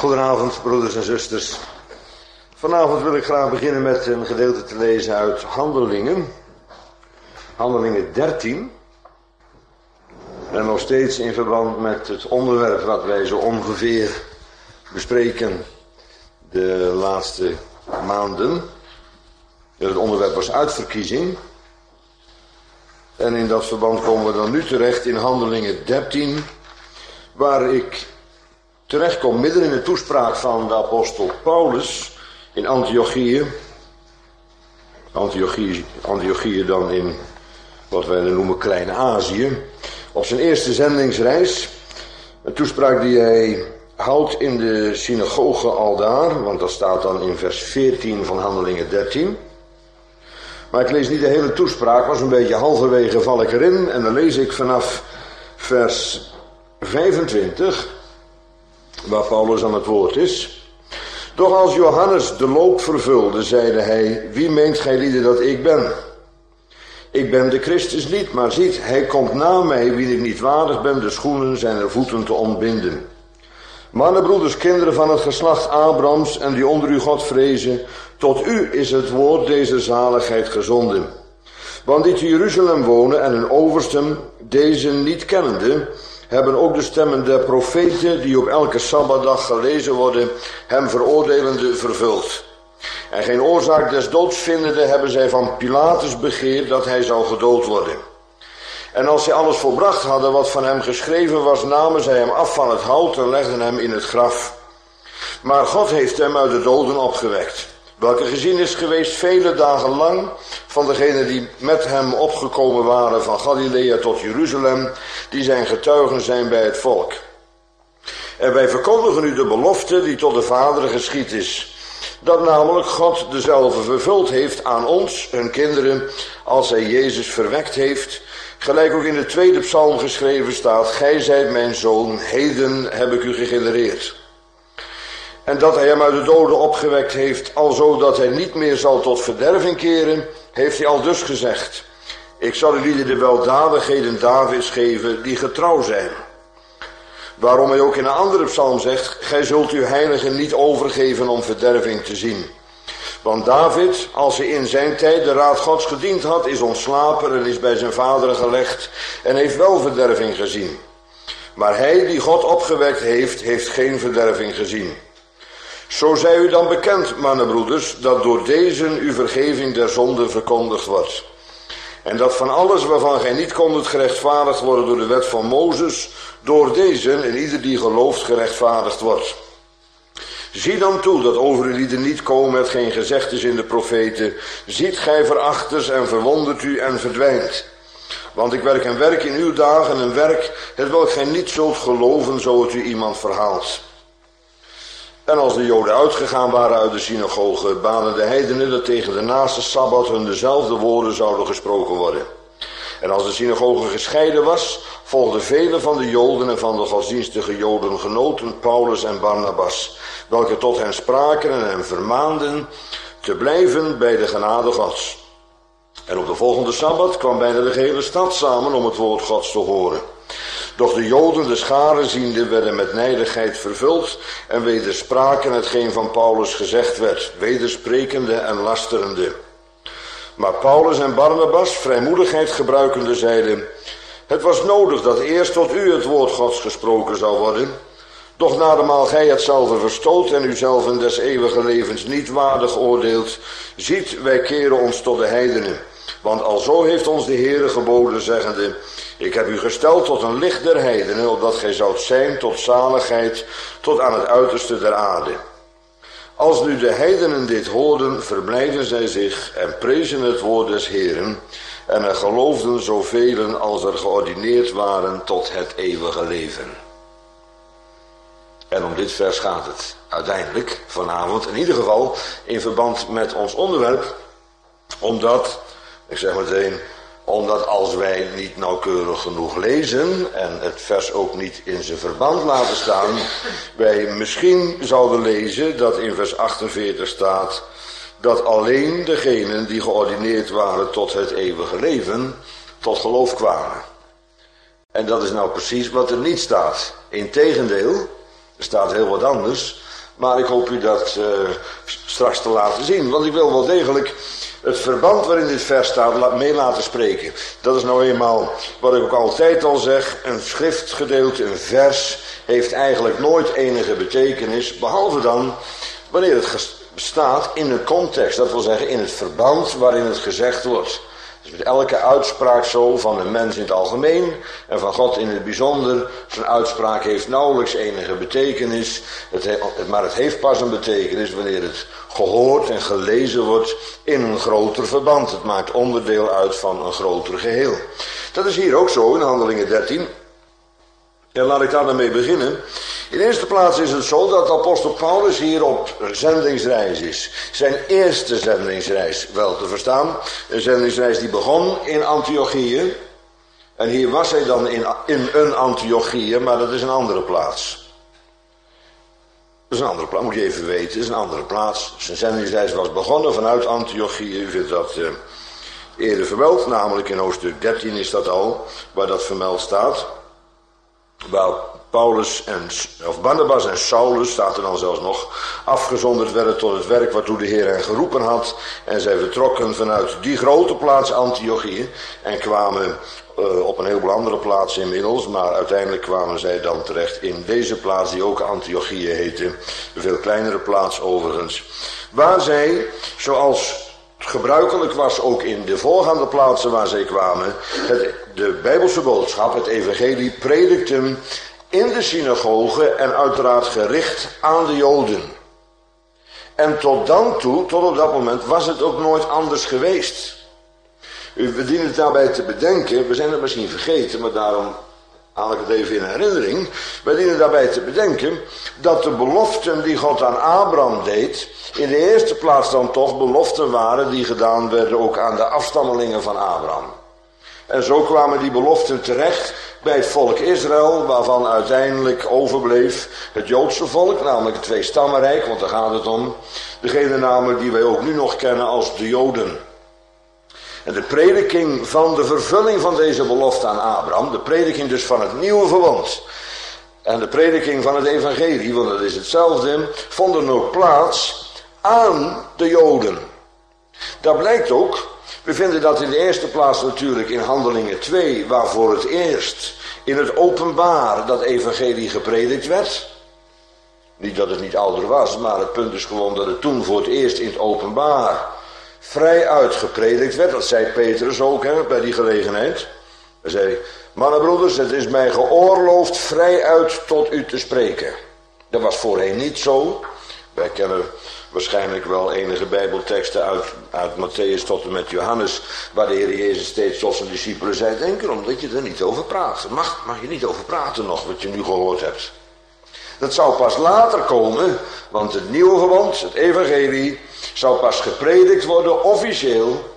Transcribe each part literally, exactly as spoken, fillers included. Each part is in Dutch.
Goedenavond, broeders en zusters. Vanavond wil ik graag beginnen met een gedeelte te lezen uit Handelingen. Handelingen dertien. En nog steeds in verband met het onderwerp wat wij zo ongeveer bespreken de laatste maanden. Het onderwerp was uitverkiezing. En in dat verband komen we dan nu terecht in Handelingen dertien, waar ik terechtkom midden in de toespraak van de apostel Paulus in Antiochië. Antiochië, Antiochië dan in wat wij dan noemen Klein-Azië. Op zijn eerste zendingsreis. Een toespraak die hij houdt in de synagoge aldaar, want dat staat dan in vers veertien van Handelingen dertien. Maar ik lees niet de hele toespraak, was een beetje halverwege val ik erin. En dan lees ik vanaf vers vijfentwintig, waar Paulus aan het woord is. Doch als Johannes de loop vervulde, zeide hij, wie meent gij lieden dat ik ben? Ik ben de Christus niet, maar ziet, hij komt na mij, wie ik niet waardig ben, de schoenen zijner voeten te ontbinden. Mannen, broeders, kinderen van het geslacht Abrahams en die onder u God vrezen, tot u is het woord deze zaligheid gezonden. Want die te Jeruzalem wonen en hun oversten, deze niet kennende, hebben ook de stemmen der profeten, die op elke sabbatdag gelezen worden, hem veroordelende vervuld. En geen oorzaak des doods vindende, hebben zij van Pilatus begeerd dat hij zou gedood worden. En als zij alles volbracht hadden wat van hem geschreven was, namen zij hem af van het hout en legden hem in het graf. Maar God heeft hem uit de doden opgewekt, welke gezien is geweest vele dagen lang van degenen die met hem opgekomen waren van Galilea tot Jeruzalem, die zijn getuigen zijn bij het volk. En wij verkondigen u de belofte die tot de Vader geschied is, dat namelijk God dezelfde vervuld heeft aan ons, hun kinderen, als hij Jezus verwekt heeft, gelijk ook in de tweede psalm geschreven staat, gij zijt mijn zoon, heden heb ik u gegenereerd. En dat hij hem uit de doden opgewekt heeft, alzo dat hij niet meer zal tot verderving keren, heeft hij al dus gezegd, ik zal jullie de weldadigheden Davids geven, die getrouw zijn. Waarom hij ook in een andere psalm zegt, gij zult uw heiligen niet overgeven om verderving te zien. Want David, als hij in zijn tijd de raad Gods gediend had, is ontslapen en is bij zijn vader gelegd en heeft wel verderving gezien. Maar hij die God opgewekt heeft, heeft geen verderving gezien. Zo zij u dan bekend, mannenbroeders, dat door deze uw vergeving der zonde verkondigd wordt. En dat van alles waarvan gij niet kondet gerechtvaardigd worden door de wet van Mozes, door deze en ieder die gelooft gerechtvaardigd wordt. Zie dan toe dat over u lieden niet komen het geen gezegd is in de profeten. Ziet gij verachters en verwondert u en verdwijnt. Want ik werk een werk in uw dagen, een werk het welk gij niet zult geloven, zo het u iemand verhaalt. En als de Joden uitgegaan waren uit de synagoge, baden de heidenen dat tegen de naaste Sabbat hun dezelfde woorden zouden gesproken worden. En als de synagoge gescheiden was, volgden vele van de Joden en van de godsdienstige Joden genoten Paulus en Barnabas, welke tot hen spraken en hen vermaanden te blijven bij de genade Gods. En op de volgende Sabbat kwam bijna de gehele stad samen om het woord Gods te horen. Doch de Joden, de scharen ziende, werden met nijdigheid vervuld en wederspraken hetgeen van Paulus gezegd werd, wedersprekende en lasterende. Maar Paulus en Barnabas, vrijmoedigheid gebruikende, zeiden, het was nodig dat eerst tot u het woord Gods gesproken zou worden, doch nadermaal gij hetzelfde verstoot en uzelven des eeuwige levens niet waardig oordeelt, ziet, wij keren ons tot de heidenen. Want alzo heeft ons de Heere geboden, zeggende, ik heb u gesteld tot een licht der heidenen, opdat gij zoudt zijn tot zaligheid, tot aan het uiterste der aarde. Als nu de heidenen dit hoorden, verblijden zij zich en prezen het woord des Heeren, en er geloofden zoveel als er geordineerd waren tot het eeuwige leven. En om dit vers gaat het uiteindelijk vanavond, in ieder geval in verband met ons onderwerp, omdat, ik zeg meteen, omdat als wij niet nauwkeurig genoeg lezen en het vers ook niet in zijn verband laten staan, wij misschien zouden lezen dat in vers achtenveertig staat dat alleen degenen die geordineerd waren tot het eeuwige leven tot geloof kwamen. En dat is nou precies wat er niet staat. Integendeel, er staat heel wat anders. Maar ik hoop u dat uh, straks te laten zien. Want ik wil wel degelijk het verband waarin dit vers staat mee laten spreken. Dat is nou eenmaal wat ik ook altijd al zeg. Een schriftgedeelte, een vers, heeft eigenlijk nooit enige betekenis. Behalve dan wanneer het staat in een context. Dat wil zeggen in het verband waarin het gezegd wordt. Dus met elke uitspraak zo van een mens in het algemeen en van God in het bijzonder. Zijn uitspraak heeft nauwelijks enige betekenis. Het he, maar het heeft pas een betekenis wanneer het gehoord en gelezen wordt in een groter verband. Het maakt onderdeel uit van een groter geheel. Dat is hier ook zo in Handelingen dertien. En laat ik daar dan mee beginnen. In de eerste plaats is het zo dat apostel Paulus hier op zendingsreis is. Zijn eerste zendingsreis wel te verstaan. Een zendingsreis die begon in Antiochië. En hier was hij dan in, in een Antiochië, maar dat is een andere plaats. Dat is een andere plaats, moet je even weten. Dat is een andere plaats. Zijn zendingsreis was begonnen vanuit Antiochië. U vindt dat uh, eerder vermeld, namelijk in hoofdstuk dertien is dat al, waar dat vermeld staat. Waar Paulus en, of Barnabas en Saulus, staat er dan zelfs nog, afgezonderd werden tot het werk waartoe de Heer hen geroepen had. En zij vertrokken vanuit die grote plaats Antiochië en kwamen uh, op een heleboel andere plaatsen inmiddels. Maar uiteindelijk kwamen zij dan terecht in deze plaats die ook Antiochië heette. Een veel kleinere plaats overigens. Waar zij, zoals gebruikelijk was ook in de voorgaande plaatsen waar zij kwamen, het, de Bijbelse boodschap, het evangelie, predikten in de synagoge en uiteraard gericht aan de Joden. En tot dan toe, tot op dat moment, was het ook nooit anders geweest. We dienen het daarbij te bedenken, we zijn het misschien vergeten, maar daarom haal ik het even in herinnering. We dienen daarbij te bedenken dat de beloften die God aan Abraham deed, in de eerste plaats dan toch beloften waren die gedaan werden ook aan de afstammelingen van Abraham. En zo kwamen die beloften terecht bij het volk Israël, waarvan uiteindelijk overbleef het Joodse volk, namelijk het tweestammenrijk, want daar gaat het om. Degene namelijk die wij ook nu nog kennen als de Joden. En de prediking van de vervulling van deze belofte aan Abraham, de prediking dus van het nieuwe verbond, en de prediking van het evangelie, want dat is hetzelfde, vonden ook plaats aan de Joden. Dat blijkt ook, we vinden dat in de eerste plaats natuurlijk in Handelingen twee, waar voor het eerst in het openbaar dat evangelie gepredikt werd. Niet dat het niet ouder was, maar het punt is gewoon dat het toen voor het eerst in het openbaar vrij uitgepredikt werd. Dat zei Petrus ook hè, bij die gelegenheid. Hij zei, mannenbroeders, het is mij geoorloofd vrij uit tot u te spreken. Dat was voorheen niet zo. Wij kennen waarschijnlijk wel enige bijbelteksten uit, uit Matthäus tot en met Johannes, waar de Heer Jezus steeds tot zijn discipelen zei, denk erom dat je er niet over praat. Mag, mag je niet over praten nog, wat je nu gehoord hebt. Dat zou pas later komen, want het nieuwe verbond, het evangelie, zou pas gepredikt worden officieel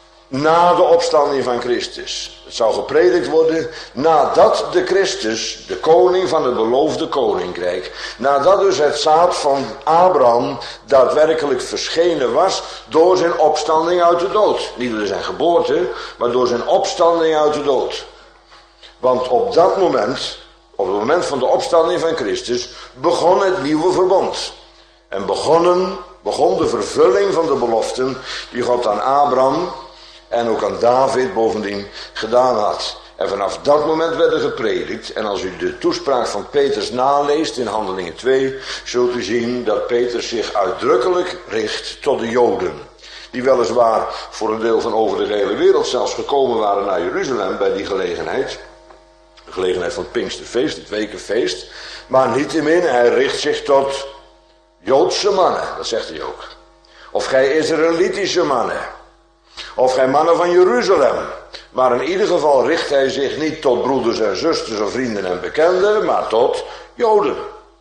na de opstanding van Christus. Het zou gepredikt worden nadat de Christus, de koning van het beloofde koninkrijk, nadat dus het zaad van Abraham daadwerkelijk verschenen was door zijn opstanding uit de dood. Niet door zijn geboorte, maar door zijn opstanding uit de dood. Want op dat moment, op het moment van de opstanding van Christus, begon het nieuwe verbond. En begonnen, begon de vervulling van de beloften die God aan Abraham en ook aan David bovendien gedaan had. En vanaf dat moment werden gepredikt. En als u de toespraak van Petrus naleest in Handelingen twee, zult u zien dat Petrus zich uitdrukkelijk richt tot de Joden. Die weliswaar voor een deel van over de hele wereld zelfs gekomen waren naar Jeruzalem bij die gelegenheid. De gelegenheid van het Pinksterfeest, het wekenfeest. Maar niettemin, hij richt zich tot Joodse mannen, dat zegt hij ook. Of gij Israëlitische mannen. Of gij mannen van Jeruzalem. Maar in ieder geval richt hij zich niet tot broeders en zusters of vrienden en bekenden, maar tot Joden.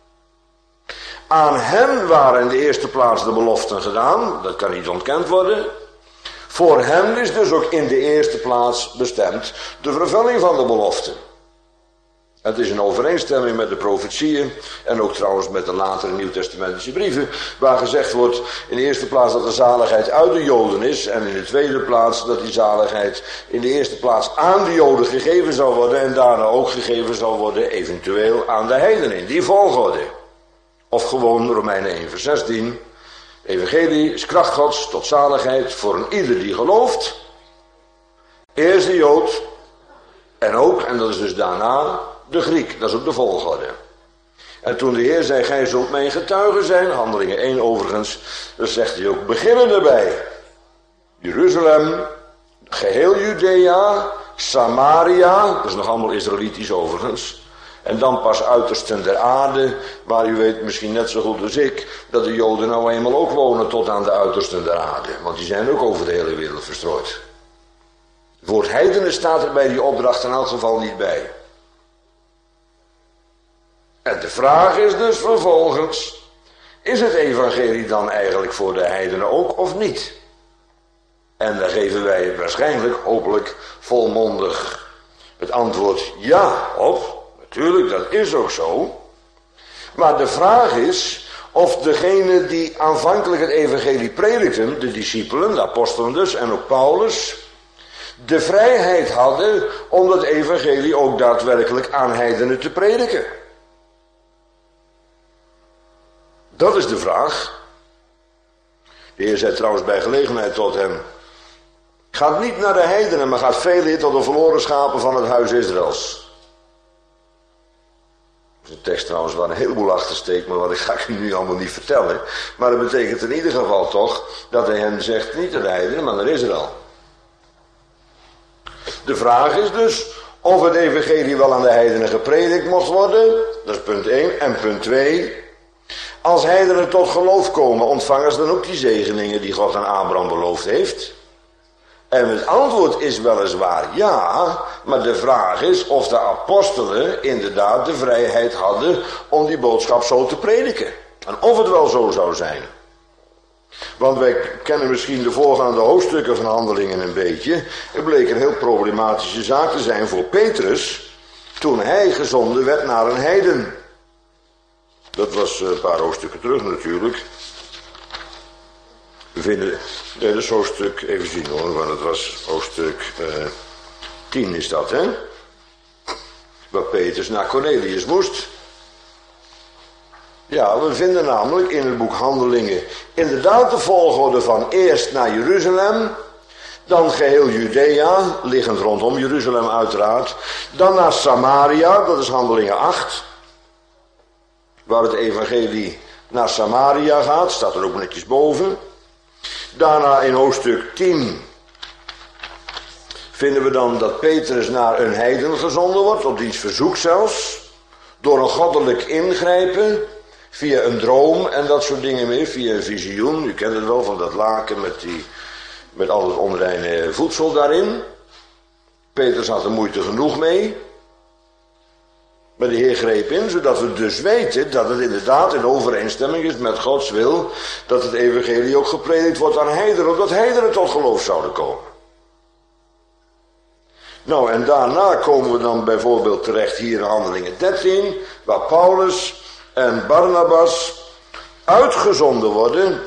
Aan hen waren in de eerste plaats de beloften gedaan, dat kan niet ontkend worden. Voor hen is dus ook in de eerste plaats bestemd de vervulling van de beloften. Het is in overeenstemming met de profetieën en ook trouwens met de latere Nieuwtestamentische brieven, waar gezegd wordt in de eerste plaats dat de zaligheid uit de Joden is en in de tweede plaats dat die zaligheid in de eerste plaats aan de Joden gegeven zal worden en daarna ook gegeven zal worden eventueel aan de heidenen, in die volgorde. Of gewoon Romeinen één vers zestien. Evangelie is kracht Gods tot zaligheid voor een ieder die gelooft. Eerst de Jood. En ook, en dat is dus daarna, de Griek. Dat is ook de volgorde. En toen de Heer zei, gij zult mijn getuigen zijn, Handelingen één overigens, dan zegt hij ook, beginnen erbij. Jeruzalem, geheel Judea, Samaria, dat is nog allemaal Israëlitisch overigens. En dan pas uitersten der aarde, waar u weet misschien net zo goed als ik, dat de Joden nou eenmaal ook wonen tot aan de uitersten der aarde. Want die zijn ook over de hele wereld verstrooid. Het woord heidenen staat er bij die opdracht in elk geval niet bij. En de vraag is dus vervolgens, is het evangelie dan eigenlijk voor de heidenen ook of niet? En daar geven wij waarschijnlijk, hopelijk, volmondig het antwoord ja op. Natuurlijk, dat is ook zo. Maar de vraag is of degene die aanvankelijk het evangelie predikten, de discipelen, de apostelen dus, en ook Paulus, de vrijheid hadden om dat evangelie ook daadwerkelijk aan heidenen te prediken. Dat is de vraag. De Heer zei trouwens bij gelegenheid tot hem, gaat niet naar de heidenen, maar gaat velen tot de verloren schapen van het huis Israëls. Dat is een tekst trouwens waar een heleboel achter steekt, maar wat ga ik u nu allemaal niet vertellen. Maar dat betekent in ieder geval toch dat hij hen zegt, niet naar de heidenen, maar naar Israël. De vraag is dus of het evangelie wel aan de heidenen gepredikt mocht worden. Dat is punt één. En punt twee. Als heidenen tot geloof komen, ontvangen ze dan ook die zegeningen die God aan Abraham beloofd heeft? En het antwoord is weliswaar ja, maar de vraag is of de apostelen inderdaad de vrijheid hadden om die boodschap zo te prediken. En of het wel zo zou zijn. Want wij kennen misschien de voorgaande hoofdstukken van Handelingen een beetje. Het bleek een heel problematische zaak te zijn voor Petrus toen hij gezonden werd naar een heiden. Dat was een paar hoofdstukken terug natuurlijk. We vinden, nee, dat is hoofdstuk, even zien hoor, want het was hoofdstuk uh, tien is dat, hè? Waar Petrus naar Cornelius moest. Ja, we vinden namelijk in het boek Handelingen inderdaad de volgorde van eerst naar Jeruzalem, dan geheel Judea, liggend rondom Jeruzalem uiteraard, dan naar Samaria, dat is Handelingen acht, waar het evangelie naar Samaria gaat, staat er ook netjes boven. Daarna in hoofdstuk tien vinden we dan dat Petrus naar een heiden gezonden wordt, op diens verzoek zelfs, door een goddelijk ingrijpen, via een droom en dat soort dingen meer, via een visioen. U kent het wel van dat laken met, die, met al het onreine voedsel daarin. Petrus had er moeite genoeg mee. Maar de Heer greep in, zodat we dus weten dat het inderdaad in overeenstemming is met Gods wil, dat het evangelie ook gepredikt wordt aan heidenen, opdat heidenen tot geloof zouden komen. Nou, en daarna komen we dan bijvoorbeeld terecht hier in Handelingen dertien, waar Paulus en Barnabas uitgezonden worden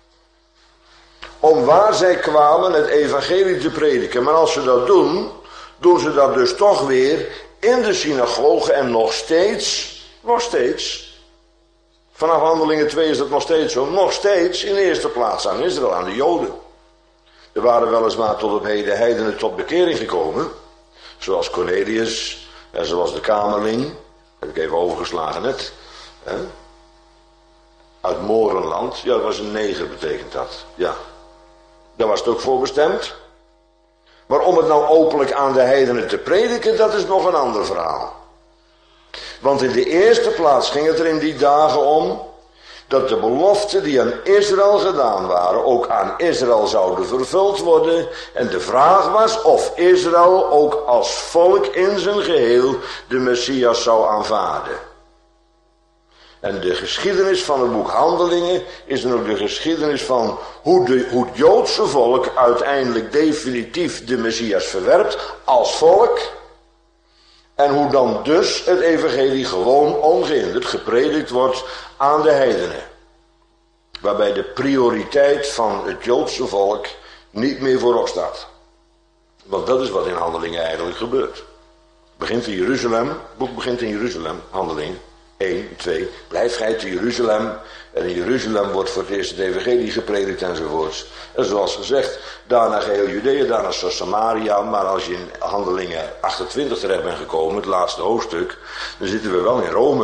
om waar zij kwamen het evangelie te prediken. Maar als ze dat doen, doen ze dat dus toch weer in de synagoge en nog steeds, nog steeds, vanaf Handelingen twee is dat nog steeds zo, nog steeds in de eerste plaats aan Israël, aan de Joden. Er waren weliswaar tot op heden heidenen tot bekering gekomen, zoals Cornelius en zoals de Kamerling, heb ik even overgeslagen net, hè? Uit Morenland, ja dat was een neger betekent dat, ja. Daar was het ook voor bestemd. Maar om het nou openlijk aan de heidenen te prediken, dat is nog een ander verhaal. Want in de eerste plaats ging het er in die dagen om dat de beloften die aan Israël gedaan waren, ook aan Israël zouden vervuld worden. En de vraag was of Israël ook als volk in zijn geheel de Messias zou aanvaarden. En de geschiedenis van het boek Handelingen is dan ook de geschiedenis van hoe, de, hoe het Joodse volk uiteindelijk definitief de Messias verwerpt als volk. En hoe dan dus het evangelie gewoon ongehinderd gepredikt wordt aan de heidenen. Waarbij de prioriteit van het Joodse volk niet meer voorop staat. Want dat is wat in Handelingen eigenlijk gebeurt. Het begint in Jeruzalem, het boek begint in Jeruzalem, Handelingen. één, twee, blijf gij te Jeruzalem. En in Jeruzalem wordt voor het eerst het evangelie gepredikt enzovoorts. En zoals gezegd, daarna geheel Judea, daarna Samaria. Maar als je in Handelingen achtentwintig terecht bent gekomen, het laatste hoofdstuk, dan zitten we wel in Rome.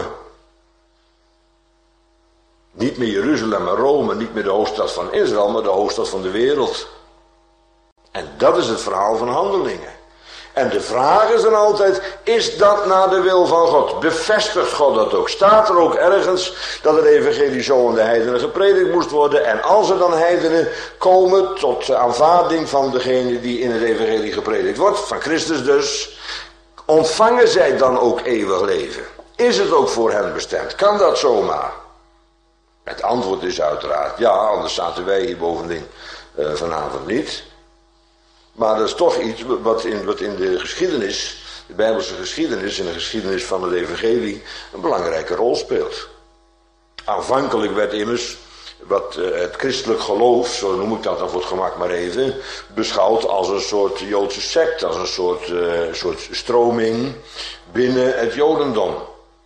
Niet meer Jeruzalem, maar Rome. Niet meer de hoofdstad van Israël, maar de hoofdstad van de wereld. En dat is het verhaal van Handelingen. En de vraag is dan altijd, is dat naar de wil van God? Bevestigt God dat ook? Staat er ook ergens dat het evangelie zo aan de heidenen gepredikt moest worden? En als er dan heidenen komen tot aanvaarding van degene die in het evangelie gepredikt wordt, van Christus dus, ontvangen zij dan ook eeuwig leven? Is het ook voor hen bestemd? Kan dat zomaar? Het antwoord is uiteraard ja, anders zaten wij hier bovendien uh, vanavond niet. Maar dat is toch iets wat in, wat in de geschiedenis, de Bijbelse geschiedenis en de geschiedenis van het evangelie, een belangrijke rol speelt. Aanvankelijk werd immers wat uh, het christelijk geloof, zo noem ik dat dan voor het gemak maar even, beschouwd als een soort Joodse sect, als een soort, uh, soort stroming binnen het Jodendom.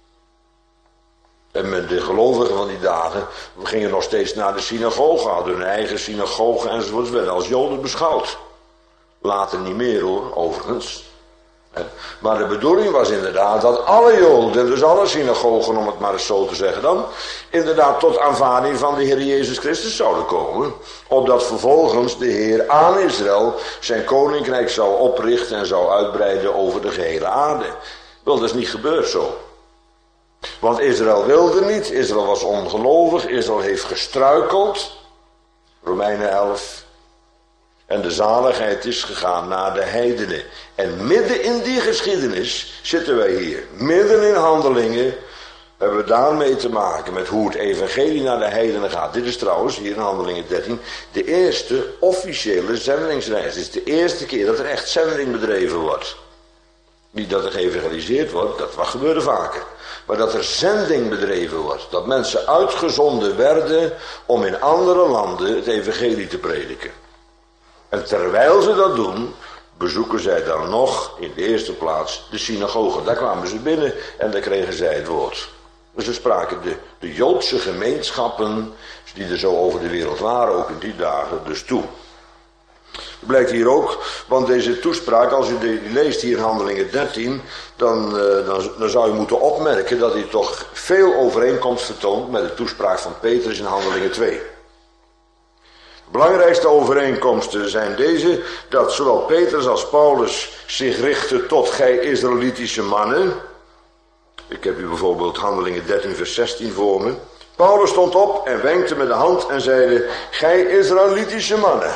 En met de gelovigen van die dagen gingen nog steeds naar de synagoge, hadden hun eigen synagoge enzovoort, werden als Joden beschouwd. Later niet meer hoor, overigens. Maar de bedoeling was inderdaad dat alle Joden, dus alle synagogen om het maar eens zo te zeggen dan, inderdaad tot aanvaarding van de Heer Jezus Christus zouden komen. Opdat vervolgens de Heer aan Israël zijn koninkrijk zou oprichten en zou uitbreiden over de gehele aarde. Wel, dat is niet gebeurd zo. Want Israël wilde niet, Israël was ongelovig, Israël heeft gestruikeld. Romeinen elf. En de zaligheid is gegaan naar de heidenen. En midden in die geschiedenis zitten wij hier. Midden in Handelingen hebben we daarmee te maken met hoe het evangelie naar de heidenen gaat. Dit is trouwens, hier in Handelingen dertien, de eerste officiële zendingsreis. Dit is de eerste keer dat er echt zending bedreven wordt. Niet dat er geëvangeliseerd wordt, dat wat gebeurde vaker. Maar dat er zending bedreven wordt. Dat mensen uitgezonden werden om in andere landen het evangelie te prediken. En terwijl ze dat doen, bezoeken zij dan nog in de eerste plaats de synagogen. Daar kwamen ze binnen en daar kregen zij het woord. Dus ze spraken de, de Joodse gemeenschappen, die er zo over de wereld waren, ook in die dagen, dus toe. Dat blijkt hier ook, want deze toespraak, als u die leest hier in Handelingen dertien, dan, uh, dan, dan zou u moeten opmerken dat hij toch veel overeenkomst vertoont met de toespraak van Petrus in Handelingen twee. De belangrijkste overeenkomsten zijn deze, dat zowel Petrus als Paulus zich richten tot gij Israëlitische mannen. Ik heb u bijvoorbeeld Handelingen dertien vers zestien voor me. Paulus stond op en wenkte met de hand en zeide, gij Israëlitische mannen.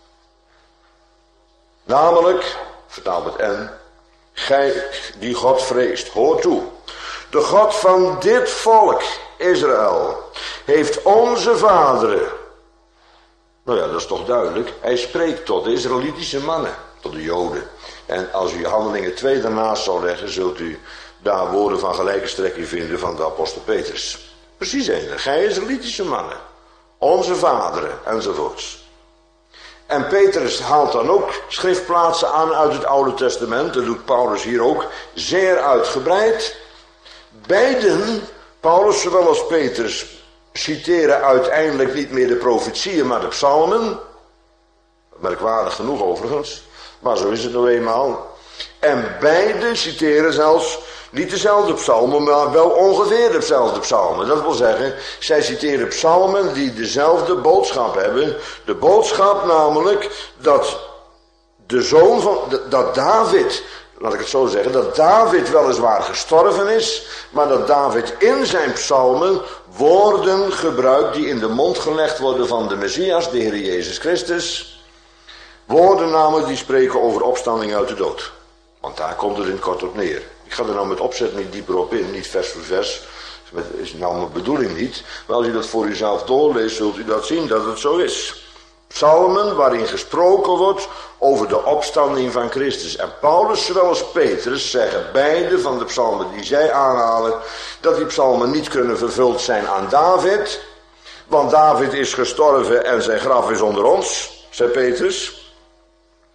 Namelijk, vertaald met N, gij die God vreest, hoor toe. De God van dit volk, Israël, heeft onze vaderen. Nou ja, dat is toch duidelijk. Hij spreekt tot de Israëlitische mannen, tot de Joden. En als u Handelingen twee daarnaast zou leggen, zult u daar woorden van gelijke strekking vinden van de apostel Petrus. Precies enig. Gij Israëlitische mannen, onze vaderen, enzovoorts. En Petrus haalt dan ook schriftplaatsen aan uit het Oude Testament. Dat doet Paulus hier ook zeer uitgebreid. Beiden, Paulus zowel als Petrus, citeren uiteindelijk niet meer de profetieën, maar de psalmen. Merkwaardig genoeg overigens, maar zo is het nou eenmaal. En beide citeren zelfs niet dezelfde psalmen, maar wel ongeveer dezelfde psalmen. Dat wil zeggen, zij citeren psalmen die dezelfde boodschap hebben. De boodschap namelijk dat de zoon van, dat David, laat ik het zo zeggen, dat David weliswaar gestorven is, maar dat David in zijn psalmen woorden gebruikt die in de mond gelegd worden van de Messias, de Heer Jezus Christus. Woorden namelijk die spreken over opstanding uit de dood. Want daar komt het in het kort op neer. Ik ga er nou met opzet niet dieper op in, niet vers voor vers. Dat is nou mijn bedoeling niet. Maar als u dat voor uzelf doorleest, zult u dat zien dat het zo is. Psalmen waarin gesproken wordt over de opstanding van Christus. En Paulus zowel als Petrus zeggen beide van de psalmen die zij aanhalen, dat die psalmen niet kunnen vervuld zijn aan David. Want David is gestorven en zijn graf is onder ons, zei Petrus.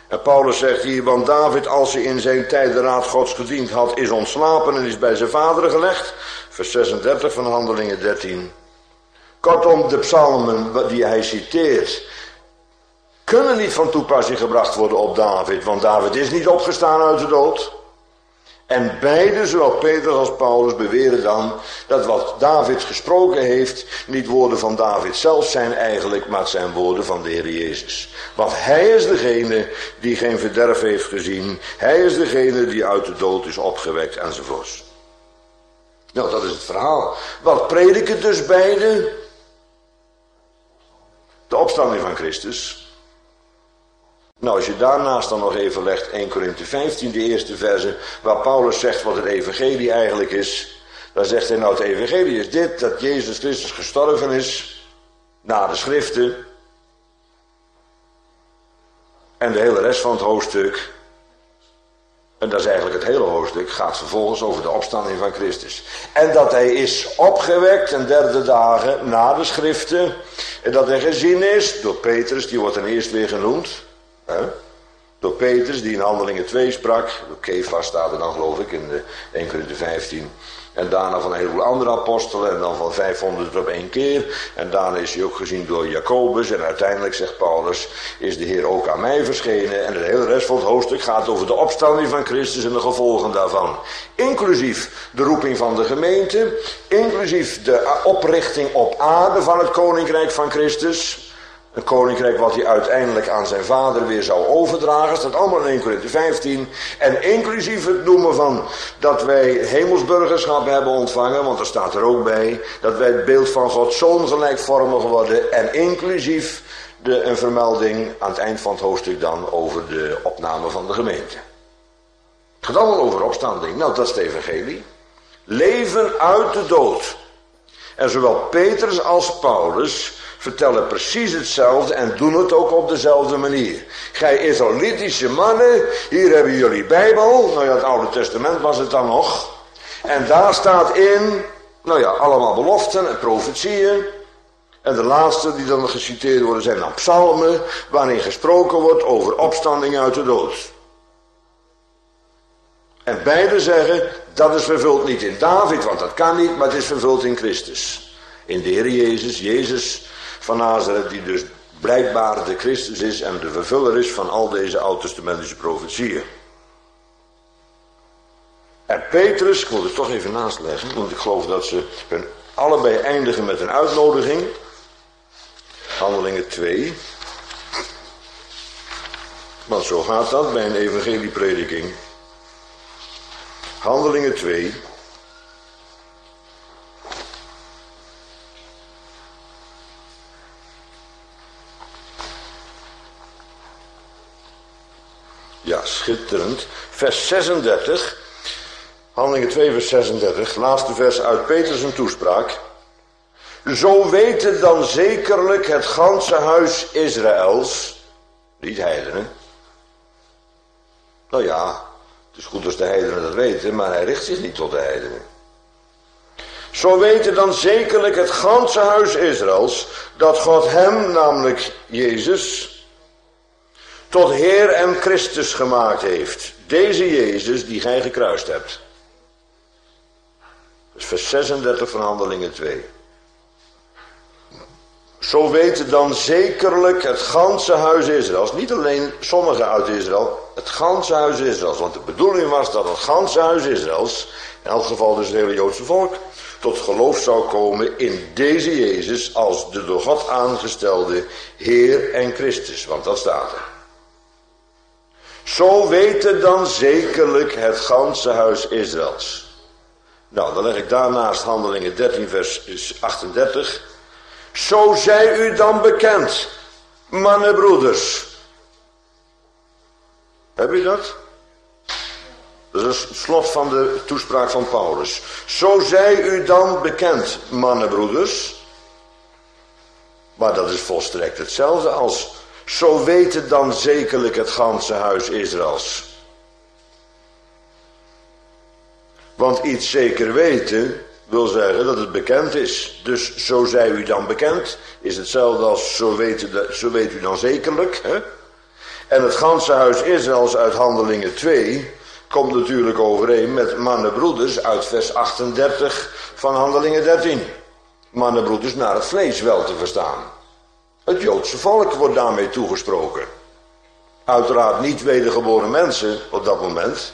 En Paulus zegt hier, want David, als hij in zijn tijd de raad Gods gediend had, is ontslapen en is bij zijn vader gelegd. Vers zesendertig van Handelingen dertien. Kortom, de psalmen die hij citeert, kunnen niet van toepassing gebracht worden op David, want David is niet opgestaan uit de dood. En beide, zowel Petrus als Paulus, beweren dan dat wat David gesproken heeft niet woorden van David zelf zijn eigenlijk, maar het zijn woorden van de Heer Jezus. Want hij is degene die geen verderf heeft gezien. Hij is degene die uit de dood is opgewekt enzovoorts. Nou, dat is het verhaal. Wat prediken dus beide? De opstanding van Christus. Nou, als je daarnaast dan nog even legt één Korinthe vijftien, de eerste verse, waar Paulus zegt wat het evangelie eigenlijk is. Dan zegt hij, nou het evangelie is dit, dat Jezus Christus gestorven is, na de schriften. En de hele rest van het hoofdstuk, en dat is eigenlijk het hele hoofdstuk, gaat vervolgens over de opstanding van Christus. En dat hij is opgewekt een derde dagen na de schriften. En dat hij gezien is door Petrus, die wordt dan eerst weer genoemd. He? Door Petrus, die in Handelingen twee sprak. Door Kefas staat er dan geloof ik in de één Korinthe vijftien. En daarna van een heleboel andere apostelen. En dan van vijfhonderd op één keer. En daarna is hij ook gezien door Jacobus. En uiteindelijk, zegt Paulus, is de Heer ook aan mij verschenen. En de hele rest van het hoofdstuk gaat over de opstanding van Christus en de gevolgen daarvan. Inclusief de roeping van de gemeente. Inclusief de oprichting op aarde van het koninkrijk van Christus. Een koninkrijk wat hij uiteindelijk aan zijn vader weer zou overdragen. Dat staat allemaal in één Korinthe vijftien. En inclusief het noemen van dat wij hemelsburgerschap hebben ontvangen. Want er staat er ook bij dat wij het beeld van Gods Zoon gelijkvormig worden. En inclusief de, een vermelding aan het eind van het hoofdstuk dan over de opname van de gemeente. Het gaat allemaal over opstanding. Nou, dat is het evangelie. Leven uit de dood. En zowel Petrus als Paulus vertellen precies hetzelfde en doen het ook op dezelfde manier. Gij Israëlitische mannen, hier hebben jullie Bijbel. Nou ja, het Oude Testament was het dan nog. En daar staat in, nou ja, allemaal beloften en profetieën. En de laatste die dan geciteerd worden zijn dan psalmen, waarin gesproken wordt over opstanding uit de dood. En beide zeggen, dat is vervuld niet in David, want dat kan niet, maar het is vervuld in Christus. In de Heer Jezus, Jezus van Nazareth, die dus blijkbaar de Christus is en de vervuller is van al deze oud-testamentische profetieën. En Petrus, ik moet het toch even naast leggen, want ik geloof dat ze hun allebei eindigen met een uitnodiging. Handelingen twee. Want zo gaat dat bij een evangelieprediking. Handelingen twee. Ja, schitterend. Vers zesendertig. Handelingen twee, vers zesendertig. Laatste vers uit Petrus' een toespraak. Zo weten dan zekerlijk het ganse huis Israëls, niet heidenen. Nou ja, het is goed als de heidenen dat weten, maar hij richt zich niet tot de heidenen. Zo weten dan zekerlijk het ganse huis Israëls, dat God hem, namelijk Jezus, tot Heer en Christus gemaakt heeft. Deze Jezus die gij gekruist hebt. Dat is vers zesendertig van Handelingen twee. Zo weten dan zekerlijk het ganse huis Israëls. Niet alleen sommigen uit Israël, het ganse huis Israëls. Want de bedoeling was dat het ganse huis Israëls, in elk geval dus het hele Joodse volk, tot geloof zou komen in deze Jezus als de door God aangestelde Heer en Christus. Want dat staat er. Zo weten dan zekerlijk het ganse huis Israëls. Nou, dan leg ik daarnaast Handelingen dertien vers achtendertig. Zo zij u dan bekend, mannen broeders. Heb je dat? Dat is het slot van de toespraak van Paulus. Zo zij u dan bekend, mannen broeders. Maar dat is volstrekt hetzelfde als zo weten dan zekerlijk het ganse huis Israëls. Want iets zeker weten wil zeggen dat het bekend is. Dus zo zij u dan bekend is hetzelfde als zo weet u, zo weet u dan zekerlijk. Hè? En het ganse huis Israëls uit Handelingen twee komt natuurlijk overeen met mannenbroeders uit vers achtendertig van Handelingen dertien. Mannenbroeders naar het vlees wel te verstaan. Het Joodse volk wordt daarmee toegesproken. Uiteraard niet wedergeboren mensen op dat moment.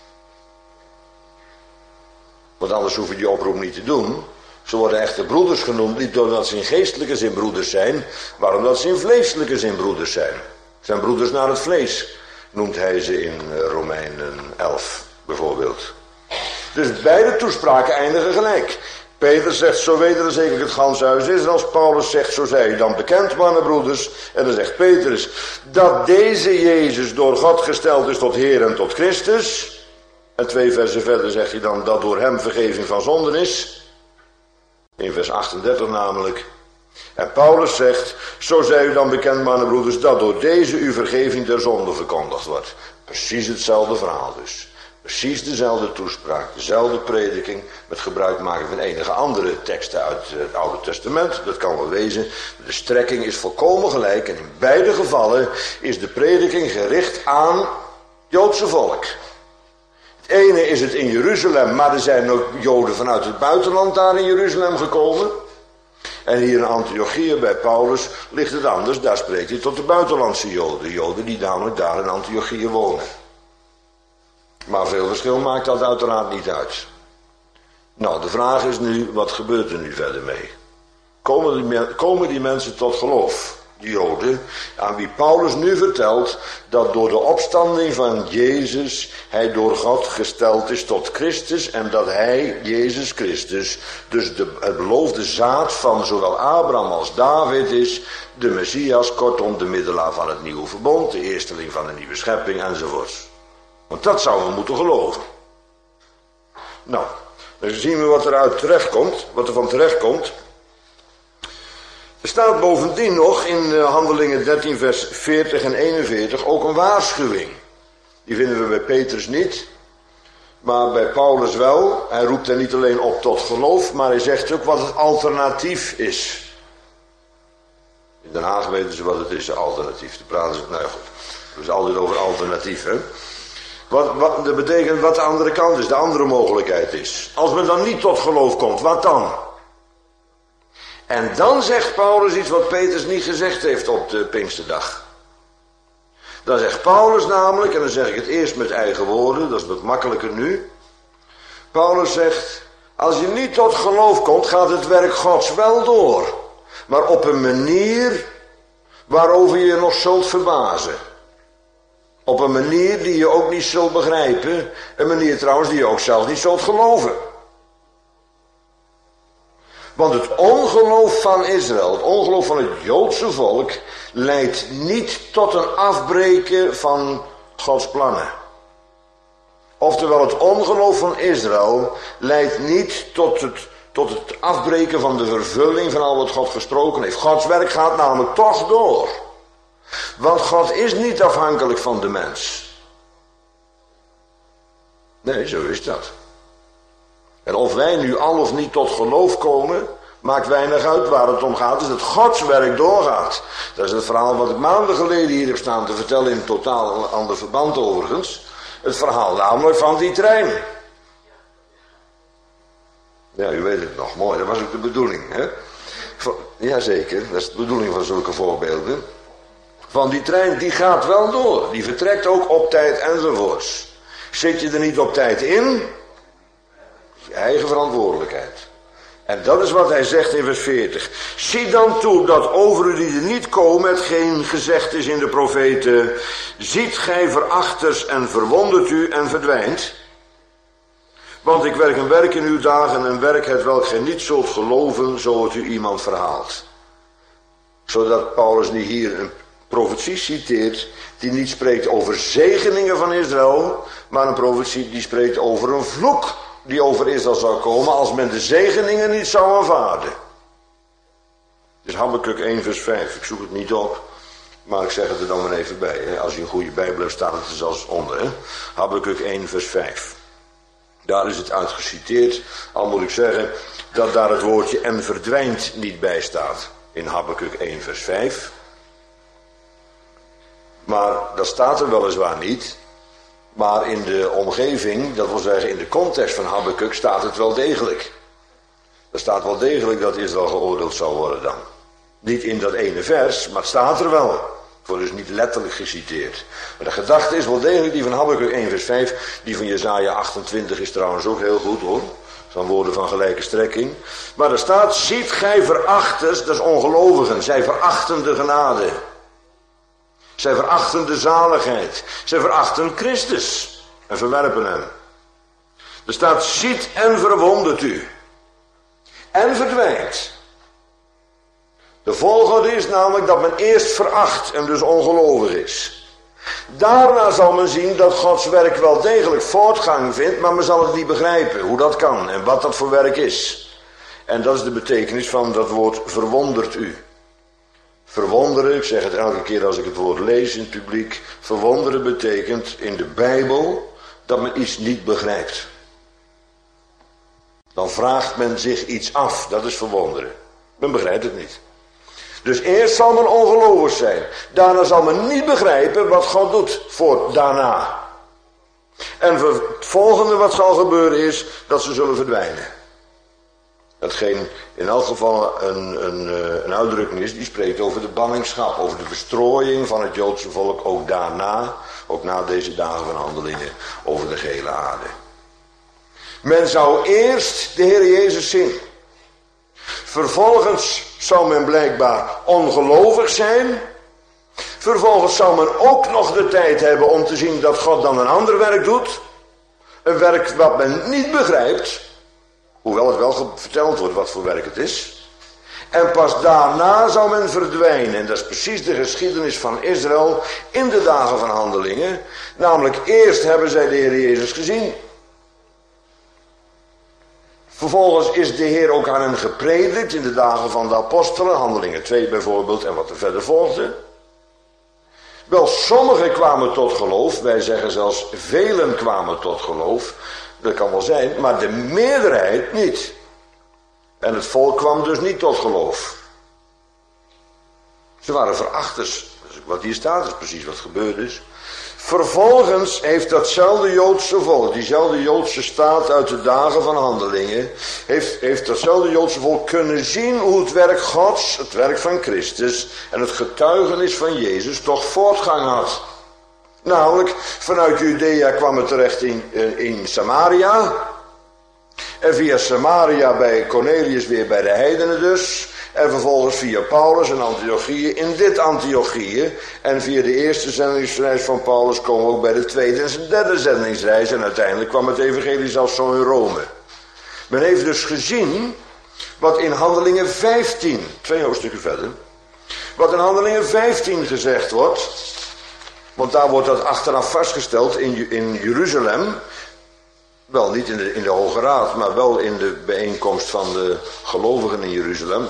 Want anders hoef je die oproep niet te doen. Ze worden echte broeders genoemd, niet doordat ze in geestelijke zin broeders zijn, maar omdat ze in vleeselijke zin broeders zijn. Zijn broeders naar het vlees, noemt hij ze in Romeinen elf bijvoorbeeld. Dus beide toespraken eindigen gelijk. Peter zegt, zo weten zeker het ganse huis is. En als Paulus zegt, zo zij u dan bekend, mannenbroeders. En dan zegt Petrus, dat deze Jezus door God gesteld is tot Heer en tot Christus. En twee versen verder zegt hij dan, dat door hem vergeving van zonden is. In vers achtendertig namelijk. En Paulus zegt, zo zij u dan bekend, mannenbroeders, dat door deze uw vergeving der zonde verkondigd wordt. Precies hetzelfde verhaal dus. Precies dezelfde toespraak, dezelfde prediking, met gebruik maken van enige andere teksten uit het Oude Testament. Dat kan wel wezen. De strekking is volkomen gelijk en in beide gevallen is de prediking gericht aan het Joodse volk. Het ene is het in Jeruzalem, maar er zijn ook Joden vanuit het buitenland daar in Jeruzalem gekomen. En hier in Antiochië bij Paulus ligt het anders, daar spreekt hij tot de buitenlandse Joden. Joden die namelijk daar in Antiochië wonen. Maar veel verschil maakt dat uiteraard niet uit. Nou, de vraag is nu, wat gebeurt er nu verder mee? Komen die, komen die mensen tot geloof, die Joden, aan wie Paulus nu vertelt dat door de opstanding van Jezus hij door God gesteld is tot Christus en dat hij, Jezus Christus, dus de, het beloofde zaad van zowel Abraham als David is, de Messias, kortom de middelaar van het nieuwe verbond, de eersteling van de nieuwe schepping enzovoorts. Want dat zouden we moeten geloven. Nou, dan zien we wat eruit terechtkomt, wat er van terechtkomt. Er staat bovendien nog in Handelingen dertien vers veertig en eenenveertig ook een waarschuwing. Die vinden we bij Petrus niet, maar bij Paulus wel. Hij roept er niet alleen op tot geloof, maar hij zegt ook wat het alternatief is. In Den Haag weten ze wat het is, alternatief. Daar praten ze, nou ja goed, het is altijd over alternatief, hè. Wat, wat, dat betekent wat de andere kant is, de andere mogelijkheid is. Als men dan niet tot geloof komt, wat dan? En dan zegt Paulus iets wat Petrus niet gezegd heeft op de Pinksterdag. Dan zegt Paulus namelijk, en dan zeg ik het eerst met eigen woorden, dat is wat makkelijker nu. Paulus zegt, als je niet tot geloof komt, gaat het werk Gods wel door. Maar op een manier waarover je je nog zult verbazen. Op een manier die je ook niet zult begrijpen. Een manier trouwens die je ook zelf niet zult geloven. Want het ongeloof van Israël, het ongeloof van het Joodse volk, leidt niet tot een afbreken van Gods plannen. Oftewel, het ongeloof van Israël leidt niet tot het, tot het afbreken van de vervulling van al wat God gesproken heeft. Gods werk gaat namelijk toch door. Want God is niet afhankelijk van de mens. Nee, zo is dat. En of wij nu al of niet tot geloof komen, maakt weinig uit. Waar het om gaat is dat Gods werk doorgaat. Dat is het verhaal wat ik maanden geleden hier heb staan te vertellen, in totaal een ander verband overigens. Het verhaal namelijk van die trein. Ja, u weet het nog, mooi, dat was ook de bedoeling, hè? Jazeker, dat is de bedoeling van zulke voorbeelden. Van die trein, die gaat wel door. Die vertrekt ook op tijd enzovoorts. Zit je er niet op tijd in? Je eigen verantwoordelijkheid. En dat is wat hij zegt in vers veertig. Zie dan toe dat over u die er niet komen, hetgeen gezegd is in de profeten. Ziet gij verachters en verwondert u en verdwijnt. Want ik werk een werk in uw dagen, een werk het welk gij niet zult geloven, zo het u iemand verhaalt. Zodat Paulus niet hier een profetie citeert die niet spreekt over zegeningen van Israël, maar een profetie die spreekt over een vloek die over Israël zou komen als men de zegeningen niet zou aanvaarden. Dus Habakuk één vers vijf, ik zoek het niet op, maar ik zeg het er dan maar even bij. Hè. Als je een goede Bijbel hebt, staat het er zelfs onder. Hè. Habakuk één vers vijf. Daar is het uitgeciteerd, al moet ik zeggen dat daar het woordje en verdwijnt niet bij staat. In Habakuk één vers vijf. Maar dat staat er weliswaar niet. Maar in de omgeving, dat wil zeggen in de context van Habakuk, staat het wel degelijk. Er staat wel degelijk dat Israël geoordeeld zal worden dan. Niet in dat ene vers, maar het staat er wel. Het wordt dus niet letterlijk geciteerd. Maar de gedachte is wel degelijk die van Habakuk één vers vijf. Die van Jesaja achtentwintig is trouwens ook heel goed hoor. Dat zijn woorden van gelijke strekking. Maar er staat, ziet gij verachters, dat is ongelovigen. Zij verachten de genade. Zij verachten de zaligheid. Zij verachten Christus. En verwerpen hem. Er staat, ziet en verwondert u. En verdwijnt. De volgorde is namelijk dat men eerst veracht en dus ongelovig is. Daarna zal men zien dat Gods werk wel degelijk voortgang vindt, maar men zal het niet begrijpen hoe dat kan en wat dat voor werk is. En dat is de betekenis van dat woord verwondert u. Verwonderen, ik zeg het elke keer als ik het woord lees in het publiek, verwonderen betekent in de Bijbel dat men iets niet begrijpt. Dan vraagt men zich iets af, dat is verwonderen. Men begrijpt het niet. Dus eerst zal men ongelovig zijn. Daarna zal men niet begrijpen wat God doet voor daarna. En het volgende wat zal gebeuren is dat ze zullen verdwijnen. Hetgeen in elk geval een, een, een uitdrukking is die spreekt over de ballingschap. Over de verstrooiing van het Joodse volk ook daarna. Ook na deze dagen van handelingen over de gehele aarde. Men zou eerst de Heer Jezus zien. Vervolgens zou men blijkbaar ongelovig zijn. Vervolgens zou men ook nog de tijd hebben om te zien dat God dan een ander werk doet. Een werk wat men niet begrijpt. Hoewel het wel verteld wordt wat voor werk het is. En pas daarna zou men verdwijnen. En dat is precies de geschiedenis van Israël in de dagen van handelingen. Namelijk eerst hebben zij de Heer Jezus gezien. Vervolgens is de Heer ook aan hen gepredikt in de dagen van de apostelen, handelingen twee bijvoorbeeld en wat er verder volgde. Wel, sommigen kwamen tot geloof, wij zeggen zelfs velen kwamen tot geloof, dat kan wel zijn, maar de meerderheid niet. En het volk kwam dus niet tot geloof. Ze waren verachters, wat hier staat is precies wat gebeurd is. Vervolgens heeft datzelfde Joodse volk, diezelfde Joodse staat uit de dagen van handelingen, heeft, heeft datzelfde Joodse volk kunnen zien hoe het werk Gods, het werk van Christus en het getuigenis van Jezus toch voortgang had. Namelijk, vanuit Judea kwam het terecht in, in Samaria. En via Samaria bij Cornelius weer bij de heidenen dus. En vervolgens via Paulus en Antiochië in dit Antiochië. En via de eerste zendingsreis van Paulus komen we ook bij de tweede en derde zendingsreis. En uiteindelijk kwam het evangelie zelfs zo in Rome. Men heeft dus gezien wat in Handelingen vijftien, twee hoofdstukken verder. Wat in Handelingen vijftien gezegd wordt. Want daar wordt dat achteraf vastgesteld in, in Jeruzalem. Wel niet in de, in de Hoge Raad, maar wel in de bijeenkomst van de gelovigen in Jeruzalem.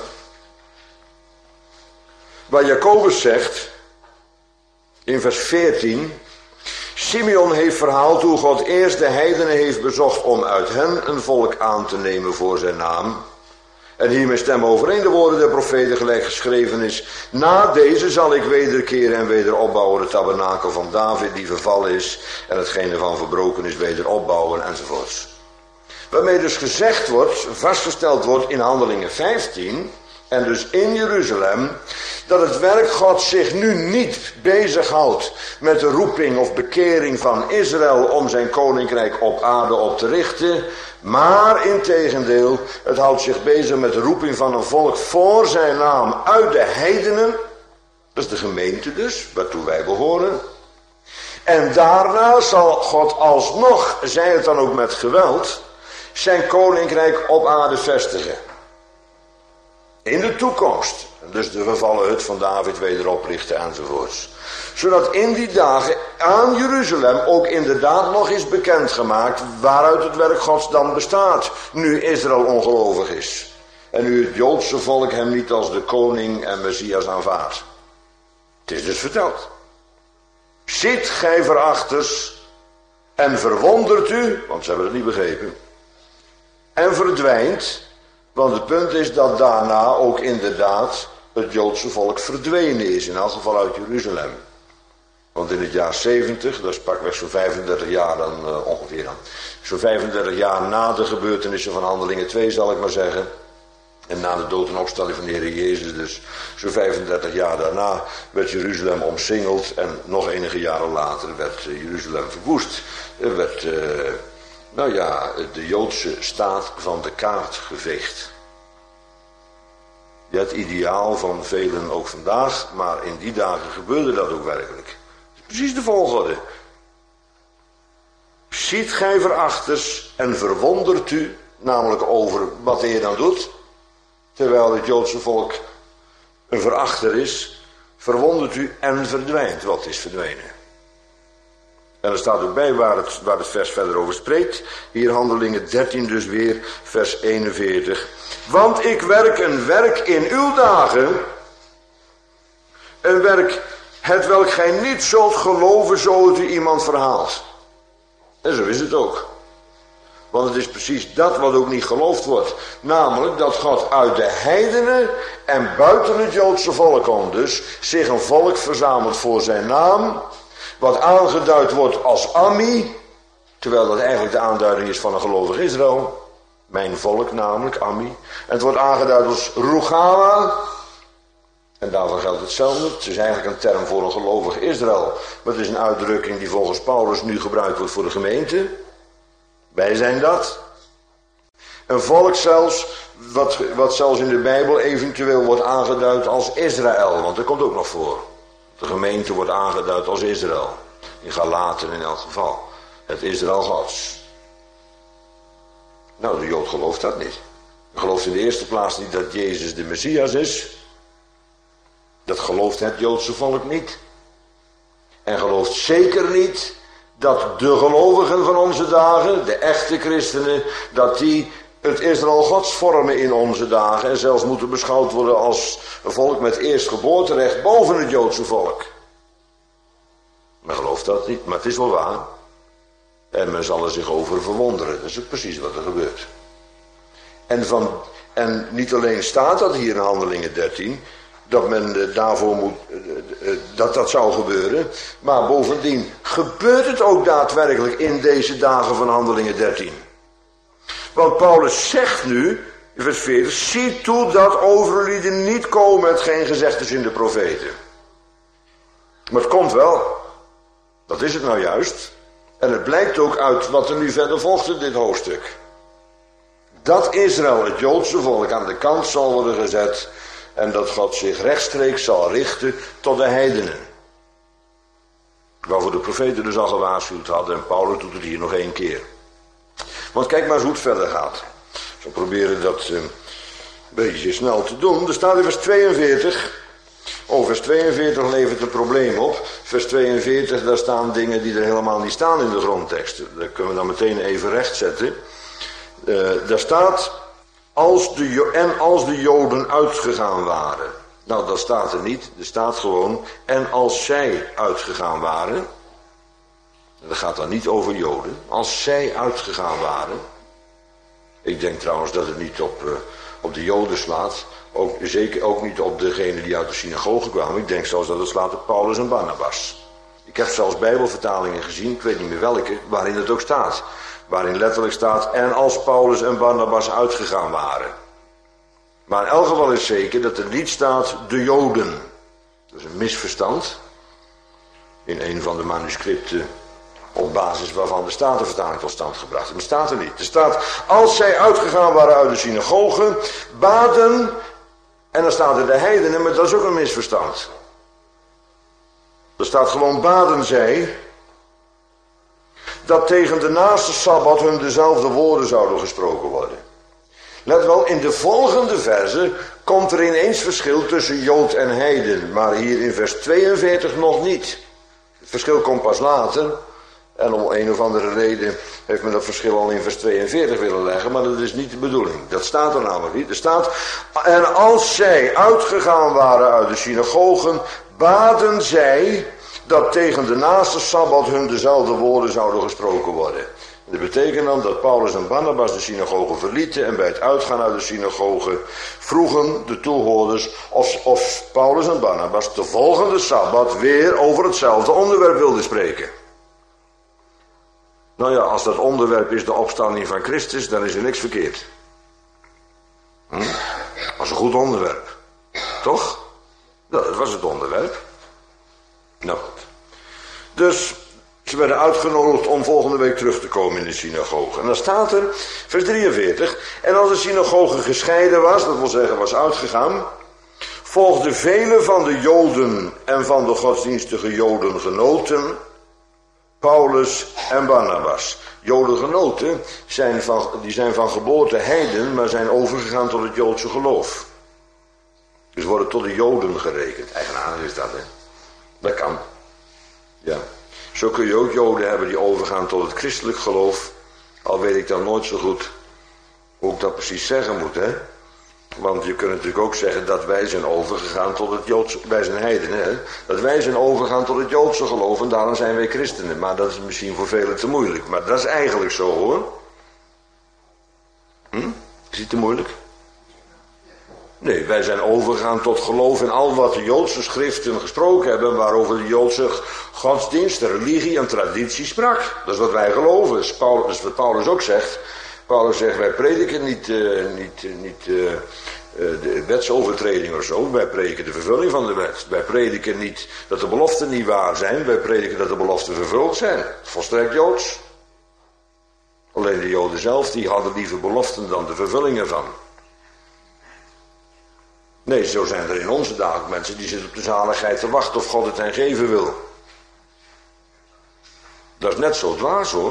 Waar Jacobus zegt, in vers veertien, Simeon heeft verhaald hoe God eerst de heidenen heeft bezocht om uit hen een volk aan te nemen voor zijn naam. En hiermee stemmen overeen de woorden der profeten gelijk geschreven is. Na deze zal ik wederkeren en weder opbouwen de tabernakel van David die vervallen is. En hetgeen ervan verbroken is weder opbouwen enzovoorts. Waarmee dus gezegd wordt, vastgesteld wordt in Handelingen vijftien. En dus in Jeruzalem. Dat het werk God zich nu niet bezighoudt met de roeping of bekering van Israël om zijn koninkrijk op aarde op te richten. Maar integendeel, het houdt zich bezig met de roeping van een volk voor zijn naam uit de heidenen. Dat is de gemeente dus, waartoe wij behoren. En daarna zal God alsnog, zij het dan ook met geweld, zijn koninkrijk op aarde vestigen. In de toekomst. Dus de vervallen hut van David weder oprichten enzovoorts. Zodat in die dagen aan Jeruzalem ook inderdaad nog is bekendgemaakt waaruit het werk Gods dan bestaat. Nu Israël ongelovig is. En nu het Joodse volk hem niet als de koning en Messias aanvaardt. Het is dus verteld. Ziet gij verachters en verwondert u, want ze hebben het niet begrepen. En verdwijnt, want het punt is dat daarna ook inderdaad het Joodse volk verdwenen is, in elk geval uit Jeruzalem. Want in het jaar zeventig, dat is pakweg zo'n vijfendertig jaar dan uh, ongeveer dan. Zo'n vijfendertig jaar na de gebeurtenissen van Handelingen twee zal ik maar zeggen. En na de dood en opstanding van de Heer Jezus, dus zo'n vijfendertig jaar daarna, werd Jeruzalem omsingeld. En nog enige jaren later werd uh, Jeruzalem verwoest. Er werd, uh, nou ja, de Joodse staat van de kaart geveegd. Ja, het ideaal van velen ook vandaag, maar in die dagen gebeurde dat ook werkelijk. Precies de volgorde. Ziet gij verachters en verwondert u, namelijk over wat de Heer dan doet, terwijl het Joodse volk een verachter is, verwondert u en verdwijnt. Wat is verdwenen? En er staat ook bij waar het, waar het vers verder over spreekt. Hier Handelingen dertien dus weer, vers eenenveertig. Want ik werk een werk in uw dagen, een werk het welk gij niet zult geloven zo het u iemand verhaalt. En zo is het ook. Want het is precies dat wat ook niet geloofd wordt. Namelijk dat God uit de heidenen en buiten het Joodse volk om dus zich een volk verzamelt voor zijn naam. Wat aangeduid wordt als Ammi. Terwijl dat eigenlijk de aanduiding is van een gelovig Israël. Mijn volk namelijk, Ammi. En het wordt aangeduid als Rugala. En daarvan geldt hetzelfde. Het is eigenlijk een term voor een gelovig Israël. Maar het is een uitdrukking die volgens Paulus nu gebruikt wordt voor de gemeente. Wij zijn dat. Een volk zelfs, wat, wat zelfs in de Bijbel eventueel wordt aangeduid als Israël. Want dat komt ook nog voor. De gemeente wordt aangeduid als Israël. In Galaten in elk geval. Het Israël Gods. Nou, de Jood gelooft dat niet. Hij gelooft in de eerste plaats niet dat Jezus de Messias is. Dat gelooft het Joodse volk niet. En gelooft zeker niet dat de gelovigen van onze dagen, de echte christenen, dat die het Israël Gods vormen in onze dagen en zelfs moeten beschouwd worden als een volk met eerstgeboorterecht boven het Joodse volk. Men gelooft dat niet, maar het is wel waar. En men zal er zich over verwonderen. Dat is ook precies wat er gebeurt. En, van, en niet alleen staat dat hier in Handelingen dertien, dat men daarvoor moet, dat dat zou gebeuren. Maar bovendien gebeurt het ook daadwerkelijk in deze dagen van Handelingen dertien. Want Paulus zegt nu, in vers veertig, zie toe dat over lieden niet komen hetgeen gezegd is in de profeten. Maar het komt wel. Dat is het nou juist. En het blijkt ook uit wat er nu verder volgt in dit hoofdstuk. Dat Israël, het Joodse volk, aan de kant zal worden gezet. En dat God zich rechtstreeks zal richten tot de heidenen. Waarvoor de profeten dus al gewaarschuwd hadden. En Paulus doet het hier nog één keer. Want kijk maar eens hoe het verder gaat. Ik zal proberen dat uh, een beetje snel te doen. Er staat in vers tweeënveertig. Oh, vers tweeënveertig levert een probleem op. Vers tweeënveertig, daar staan dingen die er helemaal niet staan in de grondteksten. Dat kunnen we dan meteen even rechtzetten. Uh, daar staat, als de, en als de Joden uitgegaan waren. Nou, dat staat er niet. Er staat gewoon, en als zij uitgegaan waren. Dat gaat dan niet over Joden. Als zij uitgegaan waren. Ik denk trouwens dat het niet op, uh, op de Joden slaat. Ook, zeker ook niet op degenen die uit de synagoge kwamen. Ik denk zelfs dat het slaat op Paulus en Barnabas. Ik heb zelfs bijbelvertalingen gezien, ik weet niet meer welke, waarin het ook staat. Waarin letterlijk staat, en als Paulus en Barnabas uitgegaan waren. Maar in elk geval is zeker dat er niet staat, de Joden. Dat is een misverstand. In een van de manuscripten, op basis waarvan de Statenvertaling tot stand gebracht is. Maar het staat er niet. Er staat, als zij uitgegaan waren uit de synagoge, baden, en dan staat er de heidenen, maar dat is ook een misverstand. Er staat gewoon, baden zij, dat tegen de naaste Sabbat hun dezelfde woorden zouden gesproken worden. Let wel, in de volgende verse komt er ineens verschil tussen Jood en heiden, maar hier in vers tweeënveertig nog niet. Het verschil komt pas later. En om een of andere reden heeft men dat verschil al in vers tweeënveertig willen leggen, maar dat is niet de bedoeling. Dat staat er namelijk niet. Er staat, en als zij uitgegaan waren uit de synagogen, baden zij dat tegen de naaste Sabbat hun dezelfde woorden zouden gesproken worden. Dat betekent dan dat Paulus en Barnabas de synagoge verlieten en bij het uitgaan uit de synagoge vroegen de toehoorders of, of Paulus en Barnabas de volgende Sabbat weer over hetzelfde onderwerp wilden spreken. Nou ja, als dat onderwerp is de opstanding van Christus, dan is er niks verkeerd. Hm? Dat was een goed onderwerp. Toch? Dat was het onderwerp. Nou goed. Dus ze werden uitgenodigd om volgende week terug te komen in de synagoge. En dan staat er, vers drieënveertig. En als de synagoge gescheiden was, dat wil zeggen was uitgegaan, volgden vele van de Joden en van de godsdienstige Jodengenoten Paulus en Barnabas. Jodengenoten zijn van, die zijn van geboorte heiden, maar zijn overgegaan tot het Joodse geloof. Dus worden tot de Joden gerekend. Eigenaardig is dat, hè? Dat kan. Ja. Zo kun je ook Joden hebben die overgaan tot het christelijk geloof. Al weet ik dan nooit zo goed hoe ik dat precies zeggen moet, hè. Want je kunt natuurlijk ook zeggen dat wij zijn overgegaan tot het Joodse... Wij zijn heidenen, hè. Dat wij zijn overgegaan tot het Joodse geloof en daarom zijn wij christenen. Maar dat is misschien voor velen te moeilijk. Maar dat is eigenlijk zo, hoor. Hm? Is het te moeilijk? Nee, wij zijn overgegaan tot geloof in al wat de Joodse schriften gesproken hebben, waarover de Joodse godsdienst, de religie en traditie sprak. Dat is wat wij geloven. Dat is, Paulus, dat is wat Paulus ook zegt. Paulus zegt, wij prediken niet, uh, niet, uh, niet uh, uh, de wetsovertreding of zo. Wij prediken de vervulling van de wet. Wij prediken niet dat de beloften niet waar zijn. Wij prediken dat de beloften vervuld zijn. Volstrekt Joods. Alleen de Joden zelf, die hadden liever beloften dan de vervulling ervan. Nee, zo zijn er in onze dagen mensen die zitten op de zaligheid te wachten of God het hen geven wil. Dat is net zo dwaas, hoor.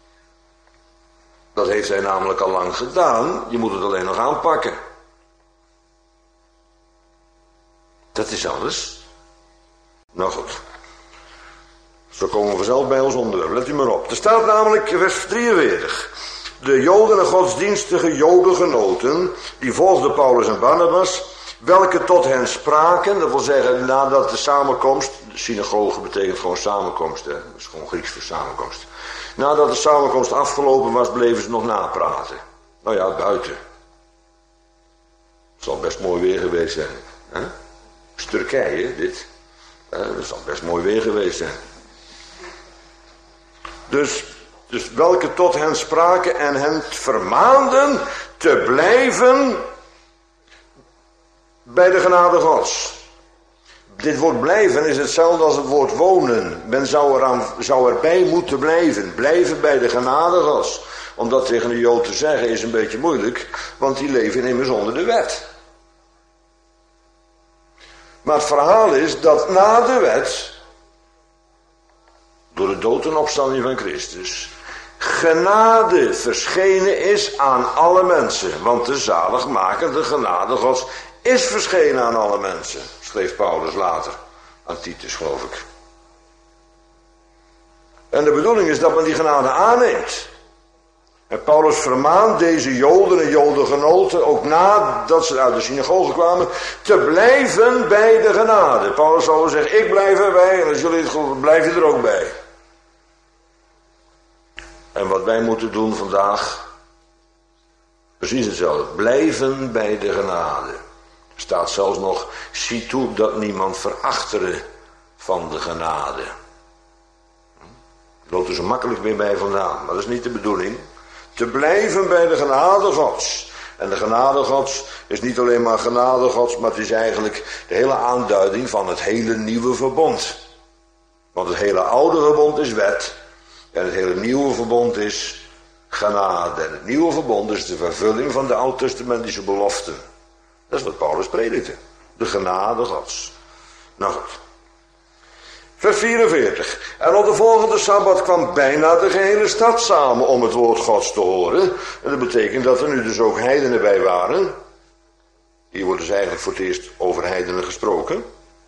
Dat heeft hij namelijk al lang gedaan. Je moet het alleen nog aanpakken. Dat is alles. Nou goed. Zo komen we vanzelf bij ons onderwerp. Let u maar op. Er staat namelijk vers drieënveertig. De Joden en godsdienstige Jodengenoten, die volgden Paulus en Barnabas, welke tot hen spraken, dat wil zeggen nadat de samenkomst, de synagoge betekent gewoon samenkomst, hè? Dat is gewoon Grieks voor samenkomst. Nadat de samenkomst afgelopen was, bleven ze nog napraten. Nou ja, buiten. Het zal best mooi weer geweest zijn. Hè? Het is Turkije, dit. Het zal best mooi weer geweest zijn. Dus, dus welke tot hen spraken en hen vermaanden te blijven bij de genade Gods. Dit woord blijven is hetzelfde als het woord wonen. Men zou, eraan, zou erbij moeten blijven. Blijven bij de genade Gods. Om dat tegen de Jood te zeggen is een beetje moeilijk. Want die leven immers onder de wet. Maar het verhaal is dat na de wet, door de dood en opstanding van Christus, genade verschenen is aan alle mensen. Want de zaligmakende genade Gods is verschenen aan alle mensen, schreef Paulus later aan Titus, geloof ik. En de bedoeling is dat men die genade aanneemt. En Paulus vermaant deze Joden en Jodengenoten, ook nadat ze uit de synagoge kwamen, te blijven bij de genade. Paulus zal zeggen, ik blijf erbij en als jullie het geloven, blijf je er ook bij. En wat wij moeten doen vandaag, precies hetzelfde. Blijven bij de genade. Er staat zelfs nog, zie toe dat niemand verachtere van de genade. Er loopt er zo makkelijk weer bij vandaan, maar dat is niet de bedoeling. Te blijven bij de genade Gods. En de genade Gods is niet alleen maar genade Gods, maar het is eigenlijk de hele aanduiding van het hele nieuwe verbond. Want het hele oude verbond is wet. En het hele nieuwe verbond is genade. En het nieuwe verbond is de vervulling van de oud-testamentische beloften. Dat is wat Paulus predikte. De genade Gods. Nou goed. Vers vierenveertig. En op de volgende Sabbat kwam bijna de gehele stad samen om het woord Gods te horen. En dat betekent dat er nu dus ook heidenen bij waren. Hier wordt dus eigenlijk voor het eerst over heidenen gesproken.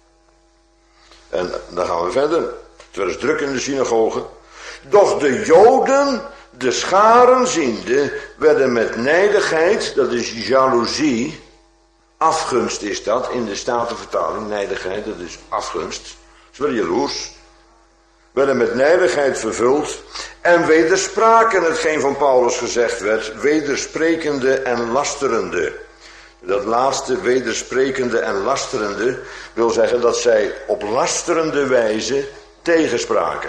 En dan gaan we verder. Het werd dus druk in de synagoge. Doch de Joden, de scharen ziende, werden met nijdigheid, dat is jaloezie, afgunst is dat, in de Statenvertaling, nijdigheid, dat is afgunst. Ze werden jaloers, werden met nijdigheid vervuld En wederspraken hetgeen van Paulus gezegd werd, wedersprekende en lasterende. Dat laatste, wedersprekende en lasterende, wil zeggen dat zij op lasterende wijze tegenspraken.